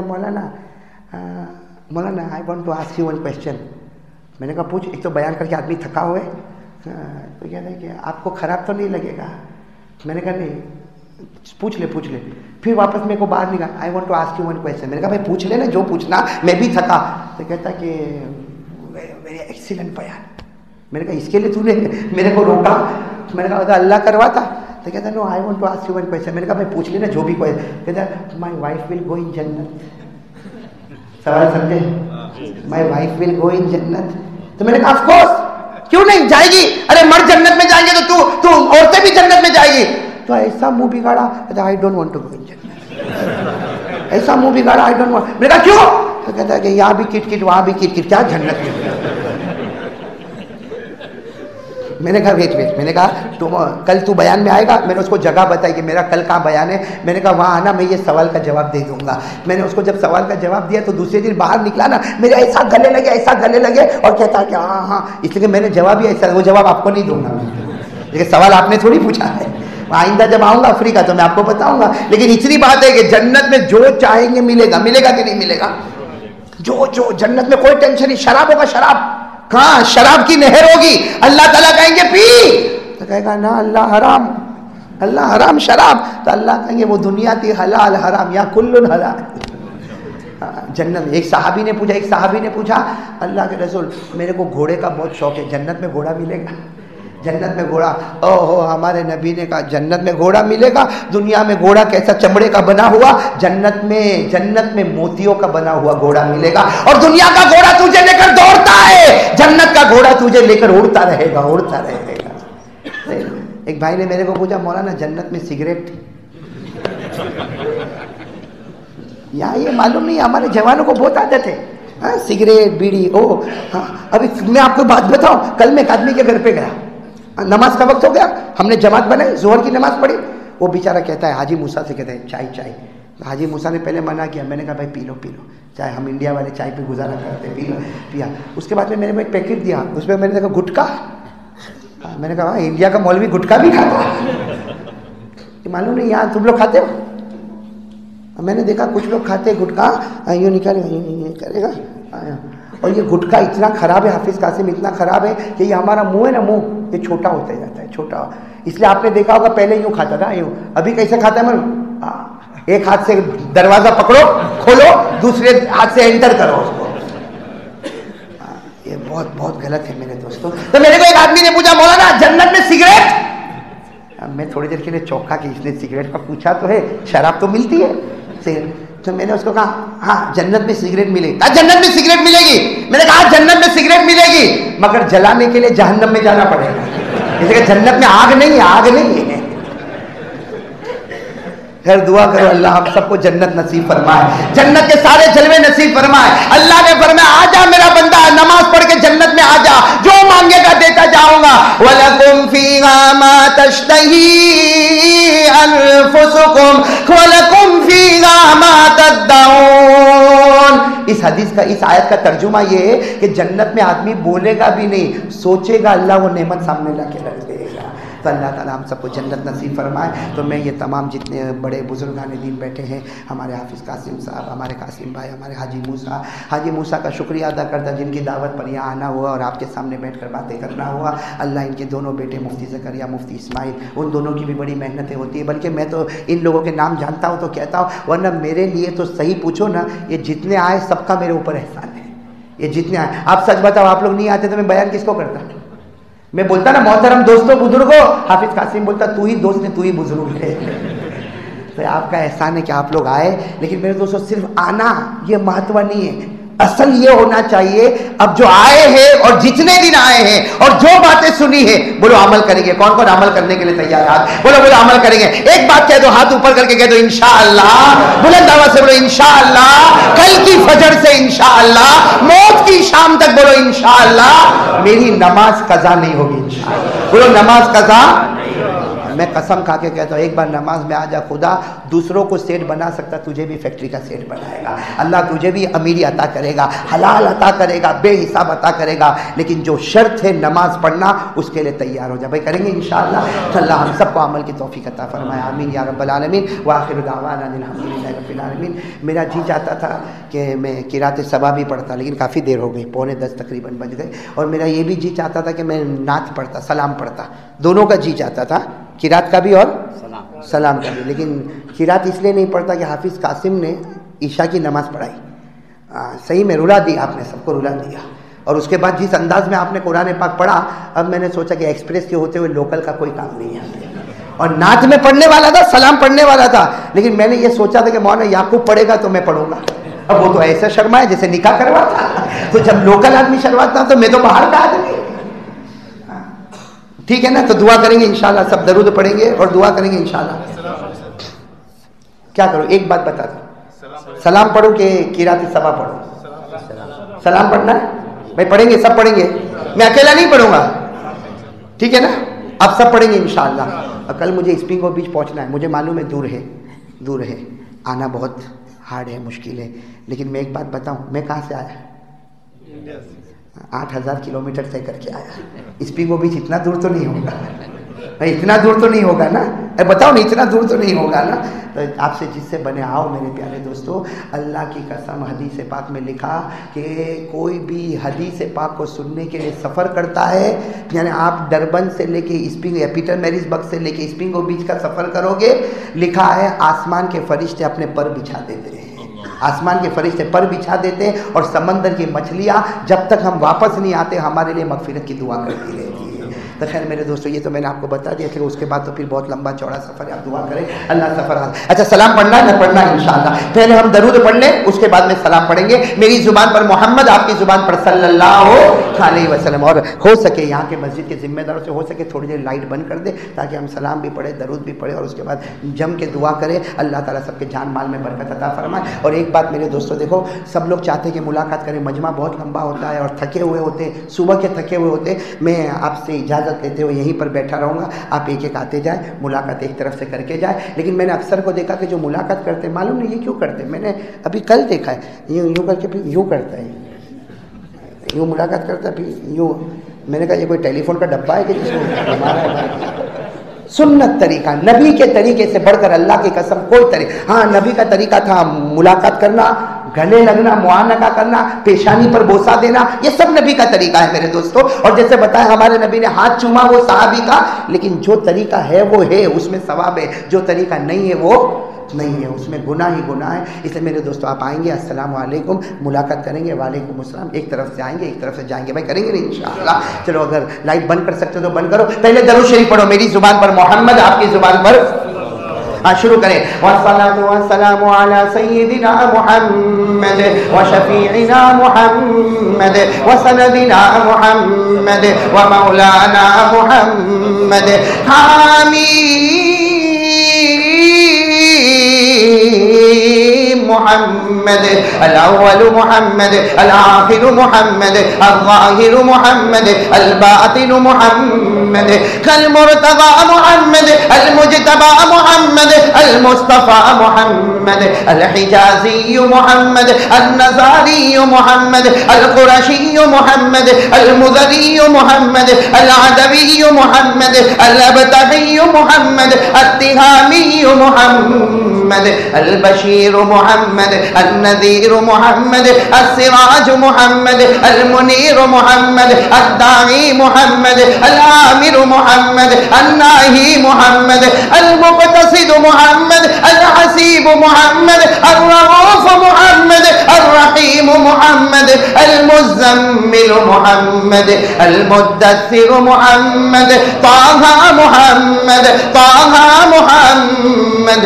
مولانا I want to ask you one question. میں نے کہا پوچھ. ایک تو بیان کر کے آدمی تھکا ہوئے، تو کہہ رہے کہ آپ کو خراب تو نہیں لگے گا. میں نے کہا نہیں، پوچھ لے. پھر واپس میرے کو باہر نکلا، I want to ask you one question. میں نے کہا بھائی پوچھ لے نا جو پوچھنا، میں بھی تھکا. تو کہتا کہ ویری ایکسیلنٹ بیان. میں نے کہا اس کے لیے تو نے میرے کو روکا؟ میں نے کہا اللہ کرواتا. تو کہتا no I want to ask you one question. میں نے کہا بھائی پوچھ لے نا جو بھی کویسچن. کہتا my wife will go in جنت. سوال سمجھے؟ My wife will go in جنت. تو میں نے کہا آف کورس، کیوں نہیں جائے گی؟ ارے مرد جنت میں جائیں گے تو عورتیں بھی جنت میں جائے گی. تو ایسا منہ بگاڑا، I don't want to go in جنت. ایسا منہ بگاڑا، آئی ڈونٹ وانٹ. میں نے کہا کیوں؟ تو کہتا ہے کہ یہاں بھی کٹ کٹ وہاں بھی کٹ کٹ، کیا جنت میں. میں نے کہا ویٹ. میں نے کہا کل تو بیان میں آئے گا. میں نے اس کو جگہ بتائی کہ میرا کل کہاں بیان ہے. میں نے کہا وہاں آنا، میں یہ سوال کا جواب دے دوں گا. میں نے اس کو جب سوال کا جواب دیا تو دوسرے دن باہر نکلا نا، میرے ایسا گلے لگے اور کہتا کہ ہاں اس لیے میں نے جواب ہی ایسا، وہ جواب آپ کو نہیں دوں گا. لیکن سوال آپ نے تھوڑی پوچھا ہے. آئندہ جب آؤں گا افریقہ تو میں آپ کو بتاؤں گا. لیکن اتنی بات ہے کہ جنت میں جو چاہیں گے ملے گا کہ نہیں ملے گا؟ جو جنت میں کوئی ٹینشن نہیں. شراب ہوگا، شراب کہاں؟ شراب کی نہر ہوگی. اللہ تعالیٰ کہیں گے پی، تو کہے گا نا اللہ حرام شراب. تو اللہ کہیں گے وہ دنیا کی حلال حرام یا کل حلال. جنت میں ایک صحابی نے پوچھا اللہ کے رسول میرے کو گھوڑے کا بہت شوق ہے، جنت میں گھوڑا ملے گا؟ جنت میں گھوڑا، ہمارے نبی نے کہا جنت میں گھوڑا ملے گا. دنیا میں گھوڑا کیسا؟ چمڑے کا بنا ہوا. جنت میں موتیوں کا بنا ہوا گھوڑا ملے گا. اور دنیا کا گھوڑا تجھے لے کر دوڑتا ہے، جنت کا گھوڑا تجھے لے کر اڑتا رہے گا. ایک بھائی نے میرے کو پوچھا مولانا جنت میں سگریٹ؟ یہاں یہ معلوم نہیں، ہمارے جوانوں کو بہت عادت ہے سگریٹ بیڑی. ابھی میں آپ کو بات بتاؤں، کل میں ایک آدمی کے گھر پہ گیا، نماز کا وقت ہو گیا، ہم نے جماعت بنائی، ظہر کی نماز پڑھی. وہ بیچارہ کہتا ہے حاجی موسیٰ سے کہتا ہے چائے. حاجی موسیٰ نے پہلے منع کیا. میں نے کہا بھائی پی لو چائے، ہم انڈیا والے چائے پہ گزارا کرتے، پیا. اس کے بعد میں نے ایک پیکٹ دیا، اس میں میں نے دیکھا گٹکا. میں نے کہا انڈیا کا مولوی گٹکا بھی کھاتا ہے، معلوم نہیں یہاں تم لوگ کھاتے ہو؟ میں نے دیکھا کچھ لوگ کھاتے گٹکا، یوں نکالے کرے گا. اور یہ گٹکا اتنا خراب ہے حافظ قاسم، اتنا خراب ہے کہ یہ ہمارا منہ ہے نا، منہ یہ چھوٹا ہوتا جاتا ہے، چھوٹا. اس لیے آپ نے دیکھا ہوگا پہلے یوں کھاتا تھا، یوں. ابھی کیسے کھاتا ہے ایک ہاتھ سے دروازہ پکڑو کھولو، دوسرے ہاتھ سے انٹر کرو اس کو. یہ بہت بہت غلط ہے میرے دوستوں. تو میرے کو ایک آدمی نے پوچھا مولانا جنت میں سگریٹ؟ میں تھوڑی دیر کے لیے چوکا کہ اس نے سگریٹ کا پوچھا تو ہے، شراب تو ملتی ہے. تو میں نے اس کو کہا ہاں جنت میں سگریٹ ملے گی. جنت میں سگریٹ ملے گی. میں نے کہا جنت میں سگریٹ ملے گی مگر جلانے کے لیے جہنم میں جانا پڑے گا. اس لیے جنت میں آگ نہیں ہے. خیر دعا کرو اللہ ہم سب کو جنت نصیب فرمائے، جنت کے سارے جلوے نصیب فرمائے۔ اللہ نے فرمایا آجا میرا بندہ، نماز پڑھ کے جنت میں آجا، جو مانگے گا دیتا جاؤں گا۔ وَلَكُمْ فِيهَا مَا تَشْتَهِي أَنفُسُكُمْ وَلَكُمْ فِيهَا مَا تَدَّعُونَ۔ اس حدیث کا، اس آیت کا ترجمہ یہ ہے کہ جنت میں آدمی بولے گا بھی نہیں، سوچے گا اللہ وہ نعمت سامنے لا کے رکھ دے گا۔ تو اللہ تعالیٰ ہم سب کو جنت نصیب فرمائے۔ تو میں یہ تمام جتنے بڑے بزرگان دین بیٹھے ہیں، ہمارے حافظ قاسم صاحب، ہمارے قاسم بھائی، ہمارے حاجی موسیٰ کا شکریہ ادا کرتا جن کی دعوت پر یہاں آنا ہوا اور آپ کے سامنے بیٹھ کر باتیں کرنا ہوا۔ اللہ ان کے دونوں بیٹے مفتی زکریا، مفتی اسماعیل، ان دونوں کی بھی بڑی محنتیں ہوتی ہیں، بلکہ میں تو ان لوگوں کے نام جانتا ہوں تو کہتا ہوں، ورنہ میرے لیے تو صحیح پوچھو نا، یہ جتنے آئے سب کا میرے اوپر احسان ہے۔ یہ جتنے آئے، آپ سچ بتاؤ آپ لوگ نہیں آتے تو میں بیان کس کو کرتا؟ میں بولتا نا محترم دوستوں بزرگوں، حافظ قاسم بولتا تو ہی دوست نے، تو ہی بزرگ ہے۔ تو آپ کا احسان ہے کہ آپ لوگ آئے، لیکن میرے دوستوں صرف آنا یہ مہتو نہیں ہے، اصل یہ ہونا چاہیے اب جو آئے ہیں اور جتنے دن آئے ہیں اور جو باتیں سنی ہے، بولو عمل کریں گے۔ کون کون عمل کرنے کے لیے تیار ہے؟ بولو بولو عمل کریں گے۔ ایک بات کہہ دو، ہاتھ اوپر کر کے کہہ دو انشاءاللہ، بلند آواز سے بولو انشاءاللہ، کل کی فجر سے انشاءاللہ، موت کی شام تک بولو انشاءاللہ میری نماز قضا نہیں ہوگی انشاءاللہ۔ بولو نماز قضا۔ میں قسم کھا کے کہتا ہوں ایک بار نماز میں آ جا، خدا دوسروں کو سیٹ بنا سکتا، تجھے بھی فیکٹری کا سیٹ بنائے گا۔ اللہ تجھے بھی امیری عطا کرے گا، حلال عطا کرے گا، بے حساب عطا کرے گا، لیکن جو شرط ہے نماز پڑھنا اس کے لیے تیار ہو جا بھائی، کریں گے انشاءاللہ۔ اللہ ہم سب کو عمل کی توفیق عطا فرمائے، آمین یا رب العالمین۔ وآخر دعوانا الحمدللہ رب العالمین۔ میرا جی چاہتا تھا کہ میں قرات صبا بھی پڑھتا، لیکن کافی دیر ہو گئی، 9:45 تقریباً بج گئے، اور میرا یہ بھی جی چاہتا تھا کہ میں نعت پڑھتا، سلام پڑھتا، دونوں کا جی چاہتا تھا، قرات کا بھی اور سلام کا بھی، لیکن قرات اس لیے نہیں پڑھتا کہ حافظ قاسم نے عشاء کی نماز پڑھائی، صحیح میں رلا دی، آپ نے سب کو رلا دیا، اور اس کے بعد جس انداز میں آپ نے قرآن پاک پڑھا، اب میں نے سوچا کہ ایکسپریس کے ہوتے ہوئے لوکل کا کوئی کام نہیں ہے، اور نعت میں پڑھنے والا تھا، سلام پڑھنے والا تھا، لیکن میں نے یہ سوچا تھا کہ مولانا یعقوب پڑھے گا تو میں پڑھوں گا، اب وہ تو ایسا شرمائے جیسے نکاح کرواتا، تو جب لوکل آدمی شرماتا تو میں تو باہر کا آدمی، ٹھیک ہے نا؟ تو دعا کریں گے انشاءاللہ، سب درود پڑھیں گے اور دعا کریں گے انشاءاللہ۔ کیا کرو؟ ایک بات بتا دو، سلام پڑھو کہ قرات صبا پڑھو؟ سلام پڑھنا ہے بھائی، پڑھیں گے، سب پڑھیں گے، میں اکیلا نہیں پڑھوں گا، ٹھیک ہے نا؟ اب سب پڑھیں گے انشاءاللہ۔ اور کل مجھے اسپنگو بیچ پہنچنا ہے، مجھے معلوم ہے دور ہے، آنا بہت ہارڈ ہے، مشکل ہے، لیکن میں ایک بات بتاؤں، میں کہاں سے آیا؟ 8,000 کلومیٹر طے کر کے آیا۔ اسپنگو بیچ اتنا دور تو نہیں ہوگا، اتنا دور تو نہیں ہوگا نا؟ بتاؤ نا، اتنا دور تو نہیں ہوگا نا؟ تو آپ سے جس سے بنے آؤ میرے پیارے دوستو، اللہ کی قسم حدیث پاک میں لکھا کہ کوئی بھی حدیث پاک کو سننے کے لیے سفر کرتا ہے، یعنی آپ ڈربن سے لے کے اسپنگو، پیٹر میریز برگ سے لے کے اسپنگو بیچ کا سفر کرو گے، لکھا ہے آسمان کے فرشتے اپنے پر بچھا دیتے ہیں، آسمان کے فرشتے پر بچھا دیتے ہیں، اور سمندر کی مچھلیاں جب تک ہم واپس نہیں آتے ہمارے لیے مغفرت کی دعا کرتی رہتی ہے۔ تو خیر میرے دوستو یہ تو میں نے آپ کو بتا دیا، پھر اس کے بعد تو پھر بہت لمبا چوڑا سفر ہے، آپ دعا کریں اللہ سفر اچھا سلام پڑھنا ہے نہ پڑھنا ہے انشاءاللہ، پہلے ہم درود پڑھ لیں اس کے بعد میں سلام پڑھیں گے، میری زبان پر محمد، آپ کی زبان پر صلی اللہ علیہ وسلم، اور ہو سکے یہاں کے مسجد کے ذمہ داروں سے ہو سکے تھوڑی دیر لائٹ بند کر دے تاکہ ہم سلام بھی پڑھیں، درود بھی پڑھیں، اور اس کے بعد جم کے دعا کریں، اللہ تعالیٰ سب کے جان مال میں برکت عطا فرمائے۔ اور ایک بات میرے دوستو دیکھو، سب لوگ چاہتے ہیں کہ ملاقات کریں، مجمع بہت لمبا ہوتا ہے اور تھکے ہوئے ہوتے ہیں، صبح کے تھکے ہوئے ہوتے ہیں، میں آپ سے اجازت لیتے ہوئے یہیں پر بیٹھا رہوں گا، آپ ایک ایک آتے جائیں، ملاقات ایک طرف سے کر کے جائیں، لیکن میں نے اکثر کو دیکھا کہ جو ملاقات کرتے ہیں، معلوم نہیں یہ کیوں کرتے ہیں، میں نے ابھی کل دیکھا ہے، یوں کر کے پھر یوں کرتا ہے، یوں ملاقات کرتا ہے پھر یوں، میں نے کہا یہ کوئی ٹیلی فون کا ڈبہ ہے کہ جس میں ہمارا سنت طریقہ، نبی کے طریقے سے بڑھ کر اللہ کی قسم کوئی طریقہ، ہاں نبی کا طریقہ تھا ملاقات کرنا، گلے لگنا، معانقہ کرنا، پیشانی پر بوسہ دینا، یہ سب نبی کا طریقہ ہے میرے دوستو، اور جیسے بتایا ہمارے نبی نے ہاتھ چوما وہ صحابی کا، لیکن جو طریقہ ہے وہ ہے، اس میں ثواب ہے، جو طریقہ نہیں ہے وہ نہیں ہے، اس میں گناہ ہی گناہ ہے۔ اس لیے میرے دوستو آپ آئیں گے، السلام علیکم، ملاقات کریں گے، وعلیکم السلام، ایک طرف سے آئیں گے ایک طرف سے جائیں گے، بھائی کریں گے نا انشاءاللہ۔ چلو اگر لائٹ بند کر سکتے تو بند کرو، پہلے درود شریف پڑھو، میری زبان پر محمد، آپ کی زبان پر شروع کریں، والصلاة والسلام على سيدنا محمد وشفيعنا محمد وسندنا محمد ومولانا محمد، آمين محمد الاول محمد الآخر محمد الظاهر محمد الباطن محمد كالمرتضى محمد المجتبى محمد المصطفى محمد الحجازي محمد النزاري محمد القرشي محمد المذري محمد العدوي محمد الابتغي محمد التهامي محمد البشير محمد النذير محمد السراج محمد المنير محمد الداعي محمد الآمر محمد الناهي محمد المقتصد محمد الحسيب محمد الرؤوف محمد الرحيم محمد المزمل محمد المدثر محمد طه محمد طه محمد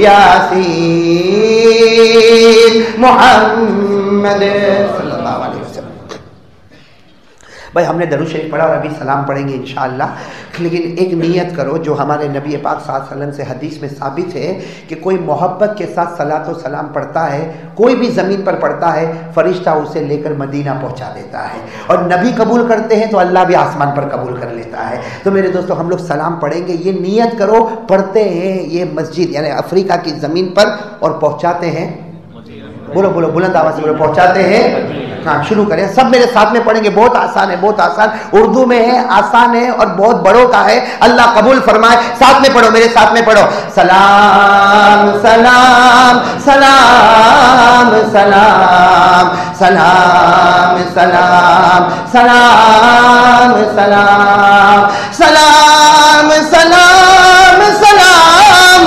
ياسين محمد صلی اللہ علیہ وسلم. بھائی ہم نے درود شریف پڑھا اور ابھی سلام پڑھیں گے انشاءاللہ. لیکن ایک نیت کرو جو ہمارے نبی پاک صلی اللہ علیہ وسلم سے حدیث میں ثابت ہے کہ کوئی محبت کے ساتھ صلاۃ و سلام پڑھتا ہے, کوئی بھی زمین پر پڑھتا ہے, فرشتہ اسے لے کر مدینہ پہنچا دیتا ہے, اور نبی قبول کرتے ہیں تو اللہ بھی آسمان پر قبول کر لیتا ہے. تو میرے دوستو ہم لوگ سلام پڑھیں گے, یہ نیت کرو, پڑھتے ہیں یہ مسجد یعنی افریقہ کی زمین پر اور پہنچاتے ہیں, بولو بولو بلند آواز سے بولو, پہنچاتے ہیں. ہاں شروع کریں, سب میرے ساتھ میں پڑھیں گے, بہت آسان ہے, بہت آسان, اردو میں ہے, آسان ہے اور بہت بڑوں کا ہے. اللہ قبول فرمائے. ساتھ میں پڑھو, میرے ساتھ میں پڑھو. سلام سلام سلام سلام سلام سلام سلام سلام سلام سلام سلام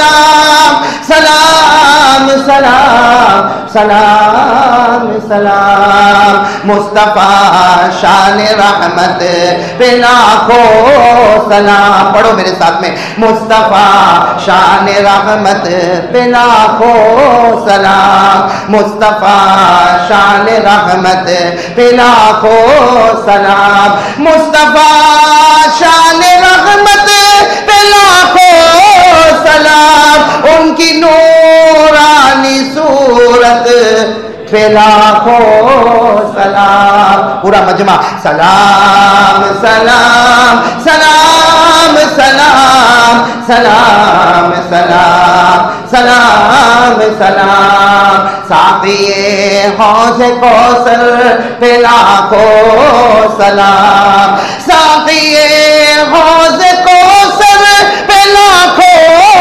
سلام سلام سلام سلام. مصطفیٰ شان رحمت پہ لاکھوں سلام. پڑھو میرے ساتھ میں. مصطفیٰ شان رحمت پہ لاکھوں سلام. مصطفیٰ شان رحمت پہ لاکھوں سلام. مصطفیٰ شان رحمت پہ لاکھوں سلام. ان کی نورانی صورت پہ لاکھوں سلام. پورا مجمع. سلام سلام سلام سلام سلام سلام سلام سلام. ساقی حوض کوثر پہ لاکھوں سلام. ساقی حوض کوثر پہ لاکھوں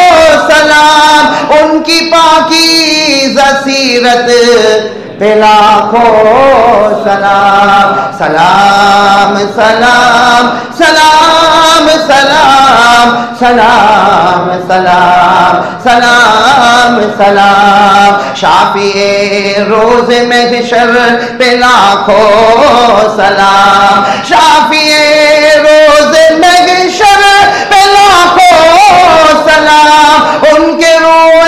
سلام. ان کی پاکیزہ سیرت پہ لاکھوں سلام. سلام سلام سلام سلام سلام سلام سلام سلام. شافی روز محشر پہ لاکھوں سلام. شافی روز محشر پہ لاکھوں سلام. ان کے روح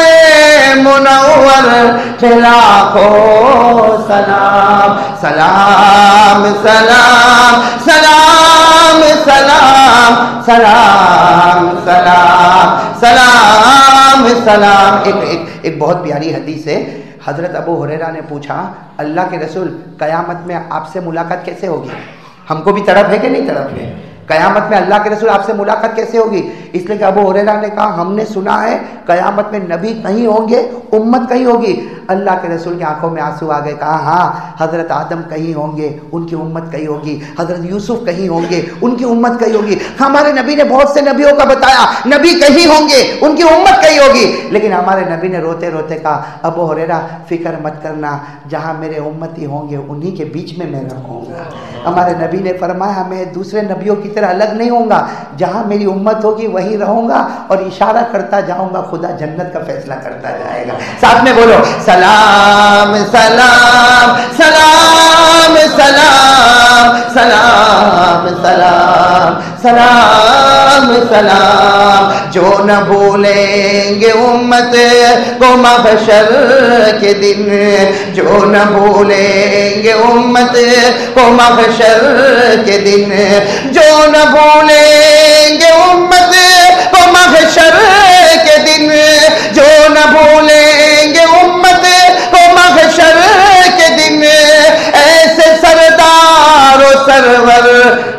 منور پہ لاکھوں سلام. سلام سلام سلام سلام سلام سلام سلام سلام. ایک بہت پیاری حدیث ہے. حضرت ابو ہریرہ نے پوچھا, اللہ کے رسول قیامت میں آپ سے ملاقات کیسے ہوگی؟ ہم کو بھی تڑپ ہے کہ نہیں تڑپ ہے؟ قیامت میں اللہ کے رسول آپ سے ملاقات کیسے ہوگی؟ اس لیے کہ ابو ہریرہ نے کہا ہم نے سنا ہے قیامت میں نبی کہیں ہوں گے, امت کہیں ہوگی. اللہ کے رسول کی آنکھوں میں آنسو آ گئے. کہا ہاں, حضرت آدم کہیں ہوں گے, ان کی امت کہیں ہوگی. حضرت یوسف کہیں ہوں گے, ان کی امت کہیں ہوگی. ہمارے نبی نے بہت سے نبیوں کا بتایا, نبی کہیں ہوں گے, ان کی امت کہیں ہوگی. لیکن ہمارے نبی نے روتے روتے کہا ابو ہریرہ فکر مت کرنا, جہاں میرے امتی ہوں گے انہی کے بیچ میں میں رہوں گا. ہمارے نبی نے فرمایا میں دوسرے نبیوں کی طرح الگ نہیں ہوں گا, جہاں میری امت ہوگی وہیں رہوں گا, اور اشارہ کرتا جاؤں گا, خدا جنت کا فیصلہ کرتا جائے گا. ساتھ میں بولو سلام سلام سلام سلام سلام سلام سلام سلام. جو نہ بھولیں گے امت کو محشر کے دن, جو نہ بھولیں گے امت کو محشر کے دن, جو نہ بھولیں گے امت کو محشر کے دن, جو نہ بھولیں گے امت کو محشر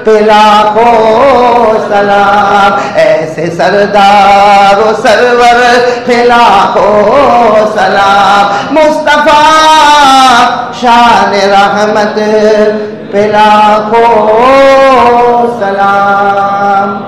پہ لاکھوں سلام، ایسے سردار و سرور پہ لاکھوں سلام، مصطفیٰ شان رحمت پہ لاکھوں سلام۔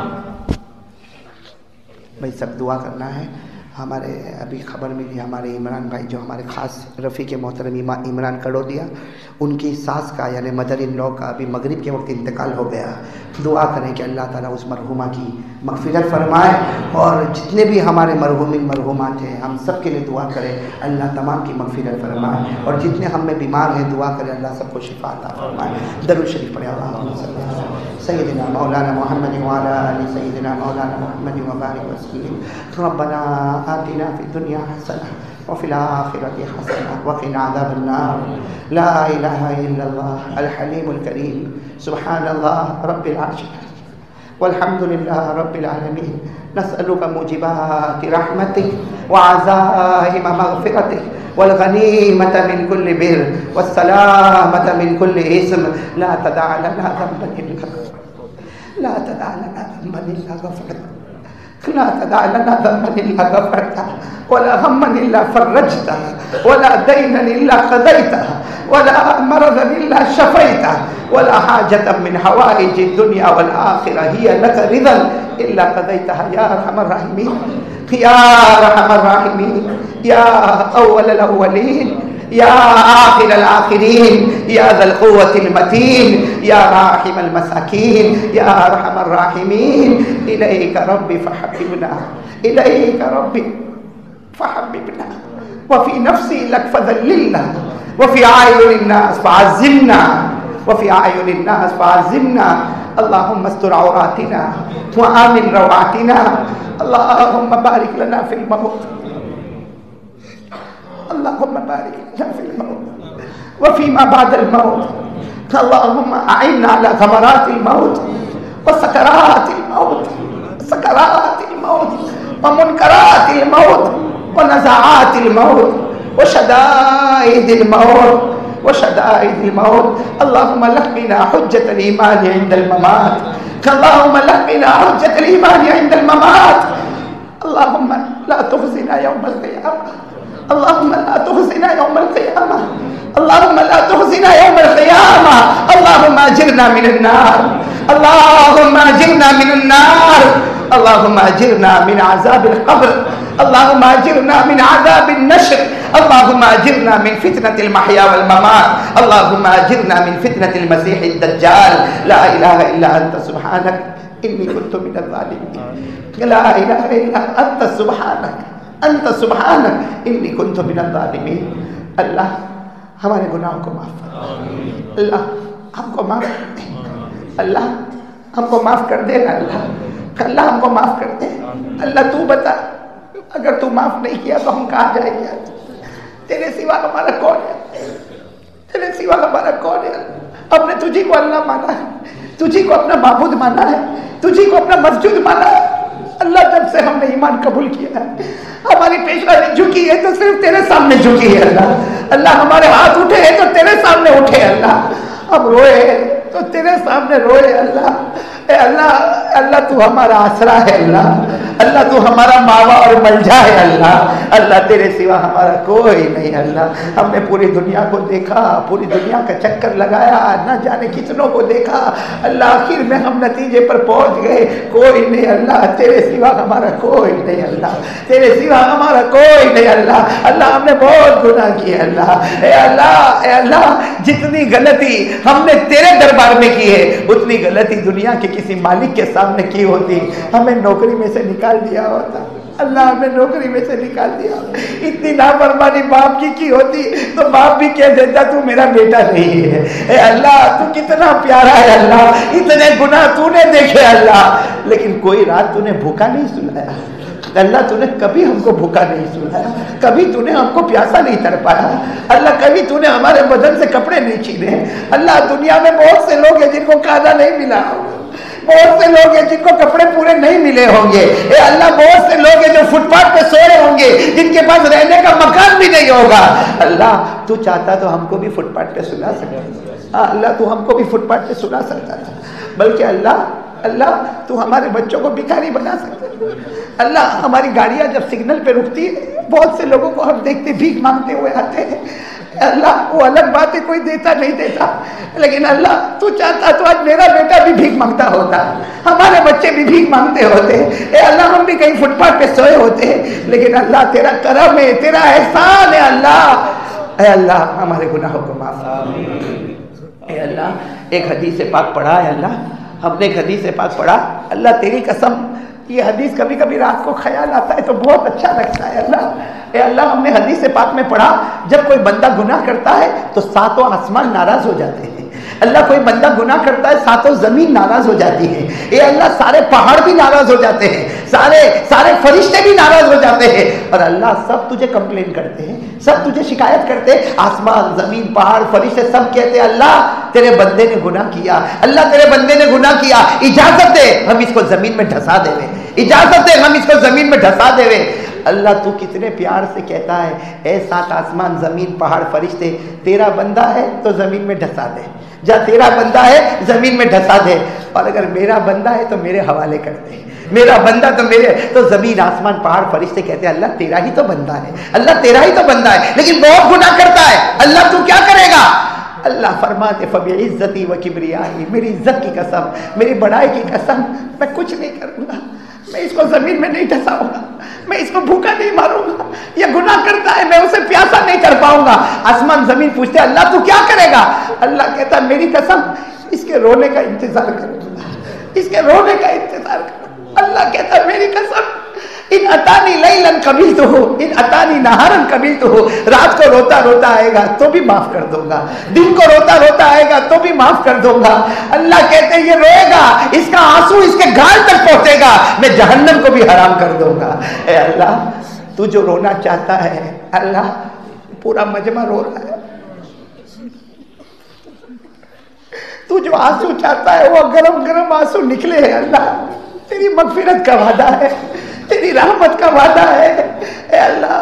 بھائی سب دعا کرنا ہے۔ ہمارے ابھی خبر ملی ہمارے عمران بھائی جو ہمارے خاص رفیق محترم عمران کڑودیا، ان کی ساس کا یعنی مدر ان لو کا ابھی مغرب کے وقت انتقال ہو گیا۔ دعا کریں کہ اللہ تعالیٰ اس مرحومہ کی مغفرت فرمائے، اور جتنے بھی ہمارے مرحومین مرحومات ہیں ہم سب کے لیے دعا کریں اللہ تمام کی مغفرت فرمائے، اور جتنے ہم میں بیمار ہیں دعا کریں اللہ سب کو شفا عطا فرمائے۔ درود شریف پڑھیں اللہم صلی علی سیدنا مولانا محمد وعلی آل سیدنا مولانا محمد وبارک وسلم۔ ربنا آتنا فی الدنیا حسنہ وفی الآخرۃ حسنہ وقنا عذاب النار۔ لا الہ الا اللہ الحلیم الکریم، سبحان اللہ رب العرش والحمد للہ رب العالمین۔ نسألک موجبات رحمتک وعزائم مغفرتک والغنیمۃ من کل بر والسلامۃ من کل اسم۔ لا تدع لنا ذنبا لا تدع لنا ذنبا الا غفرته، لا تدع لنا ذنبا الا غفرته، ولا هما الا فرجته، ولا دينا الا قضيته، ولا مرضا الا شفيته، ولا حاجة من حوائج الدنيا والآخرة هي لك رضا الا قضيتها يا ارحم الراحمين، يا ارحم الراحمين، يا اول الاولين، يا آخر الآخرين، يا ذا القوة المتين، يا راحم المساكين، يا أرحم الراحمين. إليك ربي فحببنا، إليك ربي فحببنا، وفي نفسي لك فذللنا، وفي أعين الناس فعزمنا، وفي أعين الناس فعزمنا. اللهم استر عوراتنا وآمن روعاتنا. اللهم بارك لنا في الموت، اللهم بارك لنا في الموت وفيما بعد الموت. اللهم أعنا على ثمرات الموت وسكرات الموت، سكرات الموت ومنكرات الموت ونزعات الموت وشدائد الموت، وشدائد الموت. اللهم لقنا حجة الإيمان عند الممات، اللهم لقنا حجة الإيمان عند الممات. اللهم لا تخزنا يوم القيامة، اللهم لا تخزنا يوم القيامة، اللهم لا تخزنا يوم القيامة. اللهم أجرنا من النار، اللهم أجرنا من النار، اللهم أجرنا من عذاب القبر، اللهم أجرنا من عذاب النشر، اللهم أجرنا من فتنة المحيا والممات، اللهم أجرنا من فتنة المسيح الدجال. لا إله إلا أنت سبحانك إني كنت من الظالمين. لا إله إلا أنت سبحانك، أنت سبحانك إني كنت من الظالمين. اللہ ہمارے گناہوں کو معاف کر دے، اللہ ہم کو معاف کر دے، اللہ ہم کو معاف کر دے نا، اللہ ہم کو معاف کر دے. اللہ تو بتا، اگر تو معاف نہیں کیا تو ہم کہاں جائیں گے؟ تیرے سوا ہمارا کون ہے؟ تیرے سوا ہمارا کون ہے؟ ہم نے تجھی کو اللہ مانا ہے، تجھی کو اپنا معبود مانا ہے، تجھی کو اپنا مسجد مانا ہے. اللہ جب سے ہم نے ایمان قبول کیا ہے، ہماری پیشانی جھکی ہے تو صرف تیرے سامنے جھکی ہے. اللہ اللہ ہمارے ہاتھ اٹھے ہیں تو تیرے سامنے اٹھے. اللہ ہم روئے تو تیرے سامنے روئے. اللہ اے اللہ، اللہ تو ہمارا آسرا ہے. اللہ اللہ تو ہمارا ماوا اور ملجا ہے. اللہ اللہ تیرے سوا ہمارا کوئی نہیں. اللہ ہم نے پوری دنیا کو دیکھا، پوری دنیا کا چکر لگایا، نہ جانے کتنوں کو دیکھا. اللہ آخر میں ہم نتیجے پر پہنچ گئے کوئی نہیں. اللہ تیرے سوا ہمارا کوئی نہیں. اللہ تیرے سوا ہمارا کوئی نہیں. اللہ اللہ ہم نے بہت گناہ کیے. اللہ اے اللہ، اے اللہ جتنی غلطی ہم نے تیرے دربار میں کی ہے اتنی غلطی دنیا کے کسی مالک کے سامنے کی ہوتی ہمیں نوکری میں سے نکال دیا ہوتا. اللہ ہمیں نوکری میں سے نکال دیا. اتنی نافرمانی باپ کی ہوتی تو باپ بھی کہہ دیتا تو میرا بیٹا نہیں ہے. اے اللہ تو کتنا پیارا ہے. اللہ اتنے گناہ تو نے دیکھے اللہ، لیکن کوئی رات تو نے بھوکا نہیں سلایا. اللہ تو نے کبھی ہم کو بھوکا نہیں سلایا، کبھی تو نے ہم کو پیاسا نہیں تڑپایا. اللہ کبھی تو نے ہمارے بدن سے کپڑے نہیں چھینے. اللہ دنیا میں بہت سے لوگ ہیں جن کو کھانا نہیں ملا، بہت سے لوگ ہیں جن کو کپڑے پورے نہیں ملے ہوں گے. اے اللہ بہت سے لوگ ہیں جو فٹ پاتھ پہ سو رہے ہوں گے، جن کے پاس رہنے کا مکان بھی نہیں ہوگا. اللہ تو چاہتا تو ہم کو بھی فٹ پاتھ پہ سلا سکتا تھا. اللہ تو ہم کو بھی فٹ پاتھ پہ سلا سکتا تھا. بلکہ اللہ تو ہمارے بچوں کو بھکاری بنا سکتے. اللہ ہماری گاڑیاں جب سگنل پہ رکتی ہے بہت سے لوگوں کو ہم دیکھتے بھیک مانگتے ہوئے آتے ہیں. اللہ وہ الگ بات ہے کوئی دیتا نہیں دیتا, لیکن اللہ تو چاہتا تو آج میرا بیٹا بھی بھیک مانگتا ہوتا, ہمارے بچے بھی بھیک مانگتے ہوتے. اے اللہ ہم بھی کہیں فٹ پاتھ پہ سوئے ہوتے, لیکن اللہ تیرا کرم ہے, تیرا احسان ہے. اللہ اے اللہ ہمارے گناہوں کو معاف کر. اے اللہ ایک حدیث پاک پڑھا ہے, اللہ ہم نے ایک حدیث پاک پڑھا, اللہ تیری قسم یہ حدیث کبھی کبھی رات کو خیال آتا ہے تو بہت اچھا لگتا ہے. اے اللہ ہم نے حدیث پاک میں پڑھا جب کوئی بندہ گناہ کرتا ہے تو ساتوں آسمان ناراض ہو جاتے ہیں. اللہ کوئی بندہ گناہ کرتا ہے ساتوں زمین ناراض ہو جاتی ہے. اے اللہ سارے پہاڑ بھی ناراض ہو جاتے ہیں, سارے فرشتے بھی ناراض ہو جاتے ہیں, اور اللہ سب تجھے کمپلین کرتے ہیں, سب تجھے شکایت کرتے ہیں. آسمان زمین پہاڑ فرشتے سب کہتے ہیں اللہ تیرے بندے نے گناہ کیا, اللہ تیرے بندے نے گناہ کیا, اجازت دے ہم اس کو زمین میں ڈھسا دے, اجازت دے ہم اس کو زمین میں ڈھسا دے. اللہ تو کتنے پیار سے کہتا ہے اے سات آسمان زمین پہاڑ فرشتے تیرا بندہ ہے تو زمین میں ڈھسا دے, جا تیرا بندہ ہے زمین میں ڈھسا دے, اور اگر میرا بندہ ہے تو میرے حوالے کر دے, میرا بندہ تو زمین آسمان پہاڑ فرشتے کہتے ہیں اللہ تیرا ہی تو بندہ ہے, اللہ تیرا ہی تو بندہ ہے, لیکن بہت گناہ کرتا ہے, اللہ تو کیا کرے گا. اللہ فرماتے فبعزتی و کبریائی, میری عزت کی قسم میری بڑائی کی قسم میں کچھ نہیں کروں گا, میں اس کو زمین میں نہیں ڈھساؤں گا, میں اس کو بھوکا نہیں ماروں گا, یہ گناہ کرتا ہے میں اسے پیاسا نہیں کر پاؤں گا. آسمان زمین پوچھتے اللہ تو کیا کرے گا, اللہ کہتا میری قسم اس کے رونے کا انتظار کروں گا, اس کے رونے کا انتظار کروں. اللہ کہتا میری قسم ان اتانی لیلا قبلتہ, ان اتانی نہارا قبلتہ, رات کو روتا روتا آئے گا تو بھی معاف کر دوں گا, دن کو روتا روتا آئے گا تو بھی معاف کر دوں گا. اللہ کہتے ہیں یہ روئے گا, اس کا آنسو اس کے گال تک پہنچے گا, میں جہنم کو بھی حرام کر دوں گا. اے اللہ تو جو رونا چاہتا ہے, اللہ پورا مجمع رو رہا ہے, تو جو آنسو چاہتا ہے وہ گرم گرم آنسو نکلے ہیں. اللہ تیری مغفرت کا وعدہ ہے, تیری رحمت کا وعدہ ہے. اے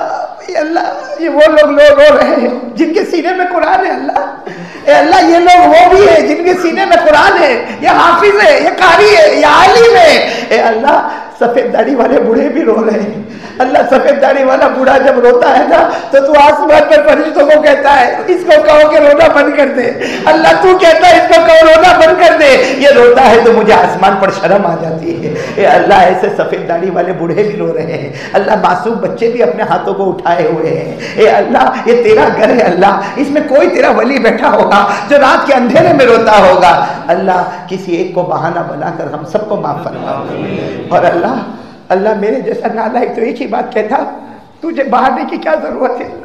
اللہ یہ وہ لوگ رو رہے ہیں جن کے سینے میں قرآن ہے. اللہ اے اللہ یہ لوگ وہ بھی ہیں جن کے سینے میں قرآن ہے, یہ حافظ ہے, یہ قاری ہے, یہ عالم ہے. اے اللہ سفید داڑھی والے بوڑھے بھی رو رہے ہیں. اللہ سفید داڑھی والا بوڑھا جب روتا ہے نا تو آسمان پر فرشتوں کو کہتا ہے اس کو کہو کہ رونا بند کر دے. اللہ تو کہتا ہے اس کو کہو رونا بند کر دے, یہ روتا ہے تو مجھے آسمان پر شرم آ جاتی ہے. اے اللہ ایسے سفید داڑھی والے بوڑھے بھی رو رہے ہیں. اللہ معصوم بچے بھی اپنے ہاتھوں کو اٹھائے ہوئے ہیں. اے اللہ یہ تیرا گھر ہے, اللہ اس میں کوئی تیرا ولی بیٹھا ہوگا جو رات کے اندھیرے میں روتا ہوگا. اللہ کسی ایک کو بہانہ بنا کر ہم سب کو معاف فرما. اور اللہ میرے جیسا نالائق تو ایک ہی بات کہتا تجھے بہانے کی کیا ضرورت ہے,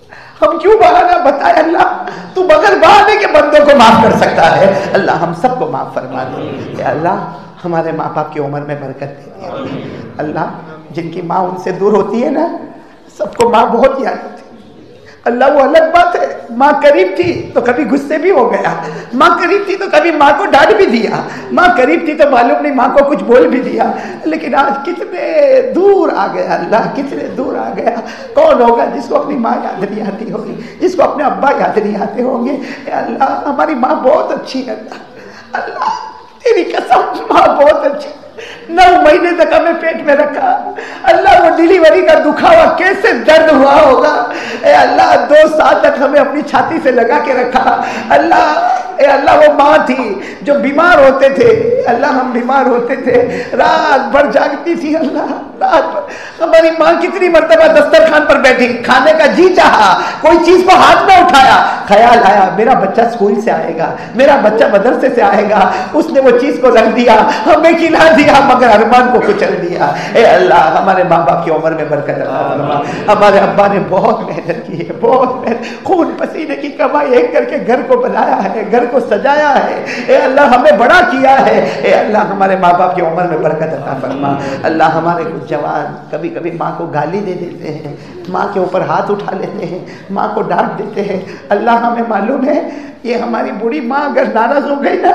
ہم کیوں بہانہ بتائے. اللہ تو بغیر بہانے کے بندوں کو معاف کر سکتا ہے. اللہ ہم سب کو معاف فرما دے. اے اللہ ہمارے ماں باپ کی عمر میں برکت دے دے. اللہ جن کی ماں ان سے دور ہوتی ہے نا, سب کو ماں بہت یاد ہوتی ہے. اللہ وہ الگ بات ہے, ماں قریب تھی تو کبھی غصے بھی ہو گیا, ماں قریب تھی تو کبھی ماں کو ڈانٹ بھی دیا, ماں قریب تھی تو معلوم نہیں ماں کو کچھ بول بھی دیا, لیکن آج کتنے دور آ گیا. اللہ کتنے دور آ گیا. کون ہوگا جس کو اپنی ماں یاد نہیں آتی ہوگی, جس کو اپنے ابا یاد نہیں آتے ہوں گے. اے اللہ ہماری ماں بہت اچھی ہے. اللہ تیری قسم ماں بہت اچھی, 9 مہینے تک ہمیں پیٹ میں رکھا. اللہ وہ ڈیلیوری کا دکھا ہوا کیسے درد ہوا ہوگا. اے اللہ 2 سال تک ہمیں اپنی چھاتی سے لگا کے رکھا. اللہ اے اللہ وہ ماں تھی جو بیمار ہوتے تھے. اللہ ہم بیمار ہوتے تھے رات بھر جاگتی تھی. اللہ رات بھر ہماری ماں کتنی مرتبہ دسترخوان پر بیٹھی, کھانے کا جی چاہا, کوئی چیز کو ہاتھ میں اٹھایا, خیال آیا میرا بچہ اسکول سے آئے گا, میرا بچہ مدرسے سے آئے گا, اس نے وہ چیز کو رکھ دیا, ہمیں کھلا دیا, مگر ارمان کو کچل دیا. اے اللہ ہمارے ماں باپ کی عمر میں برکت عطا فرما. ہمارے ابا نے بہت محنت کی ہے, بہت محنت, خون پسینے کی کمائی ایک کر کے گھر کو بنایا ہے, گھر کو سجایا ہے. اے اللہ ہمیں بڑا کیا ہے. اے اللہ ہمارے ماں باپ کی عمر میں برکت عطا فرما. اللہ ہمارے کچھ جوان کبھی کبھی ماں کو گالی دے دیتے ہیں, ماں کے اوپر ہاتھ اٹھا لیتے ہیں, ماں کو ڈانٹ دیتے ہیں. اللہ ہمیں معلوم ہے یہ ہماری بوڑھی ماں اگر ناراض ہو گئی نا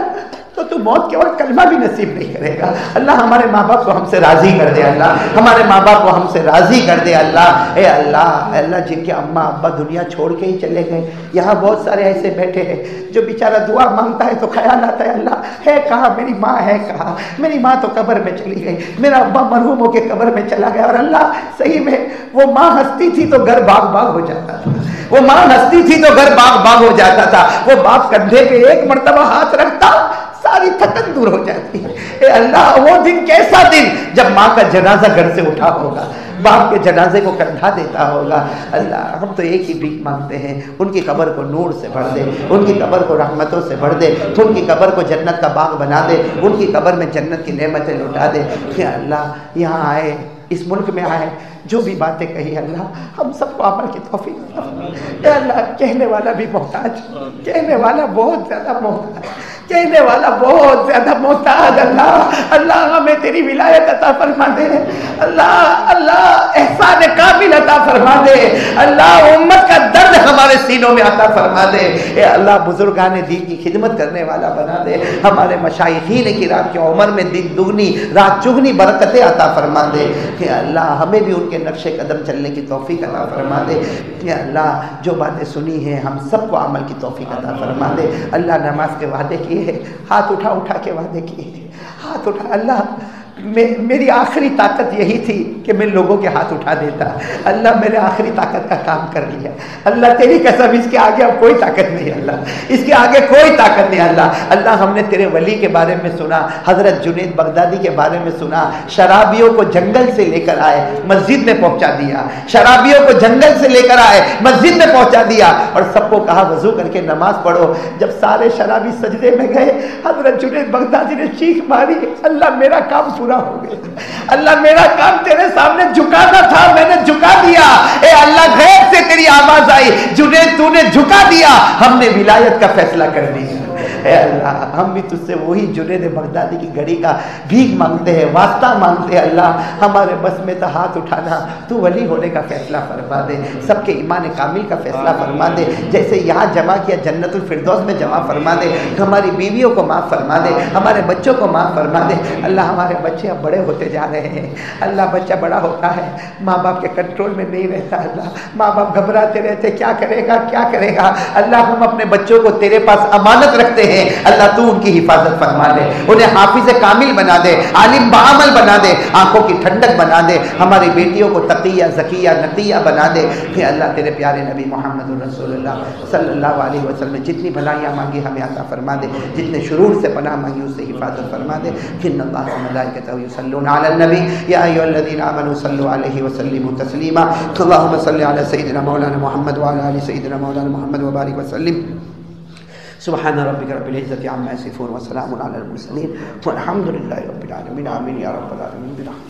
تو تو موت کے وقت کلمہ بھی نصیب نہیں کرے گا. اللہ ہمارے ماں باپ کو ہم سے راضی کر دے. اللہ ہمارے ماں باپ کو ہم سے راضی کر دے. اللہ اے اللہ اللہ جن کے اماں ابا دنیا چھوڑ کے ہی چلے گئے, یہاں بہت سارے ایسے بیٹھے ہیں جو بیچارہ دعا مانگتا ہے تو خیال آتا ہے اللہ ہے کہاں, میری ماں ہے کہاں, میری ماں تو قبر میں چلی گئی, میرا ابا مرحوم ہو کے قبر میں چلا گیا. اور اللہ صحیح میں وہ ماں ہنستی تھی تو گھر باغ باغ ہو جاتا تھا, وہ ماں ہنستی تھی تو گھر باغ باغ ہو جاتا تھا. وہ باپ کندھے پہ ایک مرتبہ ہاتھ رکھتا ساری تھکن دور ہو جاتی ہے. اے اللہ وہ دن کیسا دن جب ماں کا جنازہ گھر سے اٹھا ہوگا, باپ کے جنازے کو کندھا دیتا ہوگا. اللہ ہم تو ایک ہی بھیک مانگتے ہیں, ان کی قبر کو نور سے بھر دے, ان کی قبر کو رحمتوں سے بھر دے, ان کی قبر کو جنت کا باغ بنا دے, ان کی قبر میں جنت کی نعمتیں لٹا دے. کہ اللہ یہاں آئے, اس ملک میں آئے, جو بھی باتیں کہی اللہ ہم سب کو عمل کی توفیق دے. اے اللہ کہنے والا بھی محتاج, کہنے والا بہت زیادہ محتاج, کہنے والا بہت زیادہ محتاج. اللہ اللہ ہمیں تیری ولایت عطا فرما دے. اللہ اللہ احسان کامل عطا فرما دے. اللہ امت کا درد ہمارے سینوں میں عطا فرما دے. اے اللہ بزرگان دین کی خدمت کرنے والا بنا دے. ہمارے مشائخین کرام کی عمر میں دن دگنی رات چگنی برکتیں عطا فرما دے. کہ اللہ ہمیں بھی ان کے نقش قدم چلنے کی توفیق عطا فرما دے. کہ اللہ جو باتیں سنی ہیں ہم سب کو عمل کی توفیق عطا فرما دے. اللہ نماز کے وعدے کیے ہیں, ہاتھ اٹھا کے وعدے کیے تھے, ہاتھ اٹھا. اللہ میری آخری طاقت یہی تھی کہ میں لوگوں کے ہاتھ اٹھا دیتا. اللہ میں نے آخری طاقت کا کام کر لیا. اللہ تیری قسم اس کے آگے اب کوئی طاقت نہیں. اللہ اس کے آگے کوئی طاقت نہیں. اللہ ہم نے تیرے ولی کے بارے میں سنا, حضرت جنید بغدادی کے بارے میں سنا, شرابیوں کو جنگل سے لے کر آئے مسجد میں پہنچا دیا, شرابیوں کو جنگل سے لے کر آئے مسجد میں پہنچا دیا, اور سب کو کہا وضو کر کے نماز پڑھو. جب سارے شرابی سجدے میں گئے حضرت جنید بغدادی نے چیخ ماری, اللہ میرا کام پورا ہو گیا, اللہ میرا کام تیرے سامنے جھکانا تھا میں نے جھکا دیا. اے اللہ غیب سے تیری آواز آئی, جنید تو نے جھکا دیا, ہم نے ولایت کا فیصلہ کر دیا. اے اللہ ہم بھی تجھ سے وہی جنید بغدادی کی گھڑی کا بھیک مانگتے ہیں, واسطہ مانگتے ہیں. اللہ ہمارے بس میں تو ہاتھ اٹھانا, تو ولی ہونے کا فیصلہ فرما دے, سب کے ایمان کامل کا فیصلہ فرما دے. جیسے یہاں جمع کیا جنت الفردوس میں جمع فرما دے, ہماری بیویوں کو معاف فرما دے, ہمارے بچوں کو معاف فرما دے. اللہ ہمارے بچے اب بڑے ہوتے جا رہے ہیں. اللہ بچہ بڑا ہوتا ہے, ماں باپ کے کنٹرول میں نہیں رہتا. اللہ ماں باپ گھبراتے رہتے, کیا کرے گا کیا کرے گا. اللہ ہم اپنے بچوں کو تیرے پاس امانت رکھتے ہیں. اللہ تو ان کی حفاظت فرما دے, انہیں حافظ کامل بنا دے, عالم بعمل بنا دے, آنکھوں کی ٹھنڈک بنا دے. ہماری بیٹیوں کو تقیہ زکیہ نقیہ بنا دے. کہ اللہ تیرے پیارے نبی محمد رسول اللہ صلی اللہ علیہ وسلم نے جتنی بھلائیاں مانگی ہمیں عطا فرما دے, جتنے شرور سے پناہ مانگی اس سے حفاظت فرما دے. ان اللہ وملائکتہ یصلون علی النبی یا ایھا الذین آمنوا صلوا علیہ وسلموا تسلیما. اللهم صل علی سیدنا مولانا محمد وعلی آل سیدنا مولانا محمد وبارک وسلم. سبحان ربک رب العزة عما یصفون وسلام علی المرسلین والحمد للہ رب العالمین. آمین یا رب العالمین.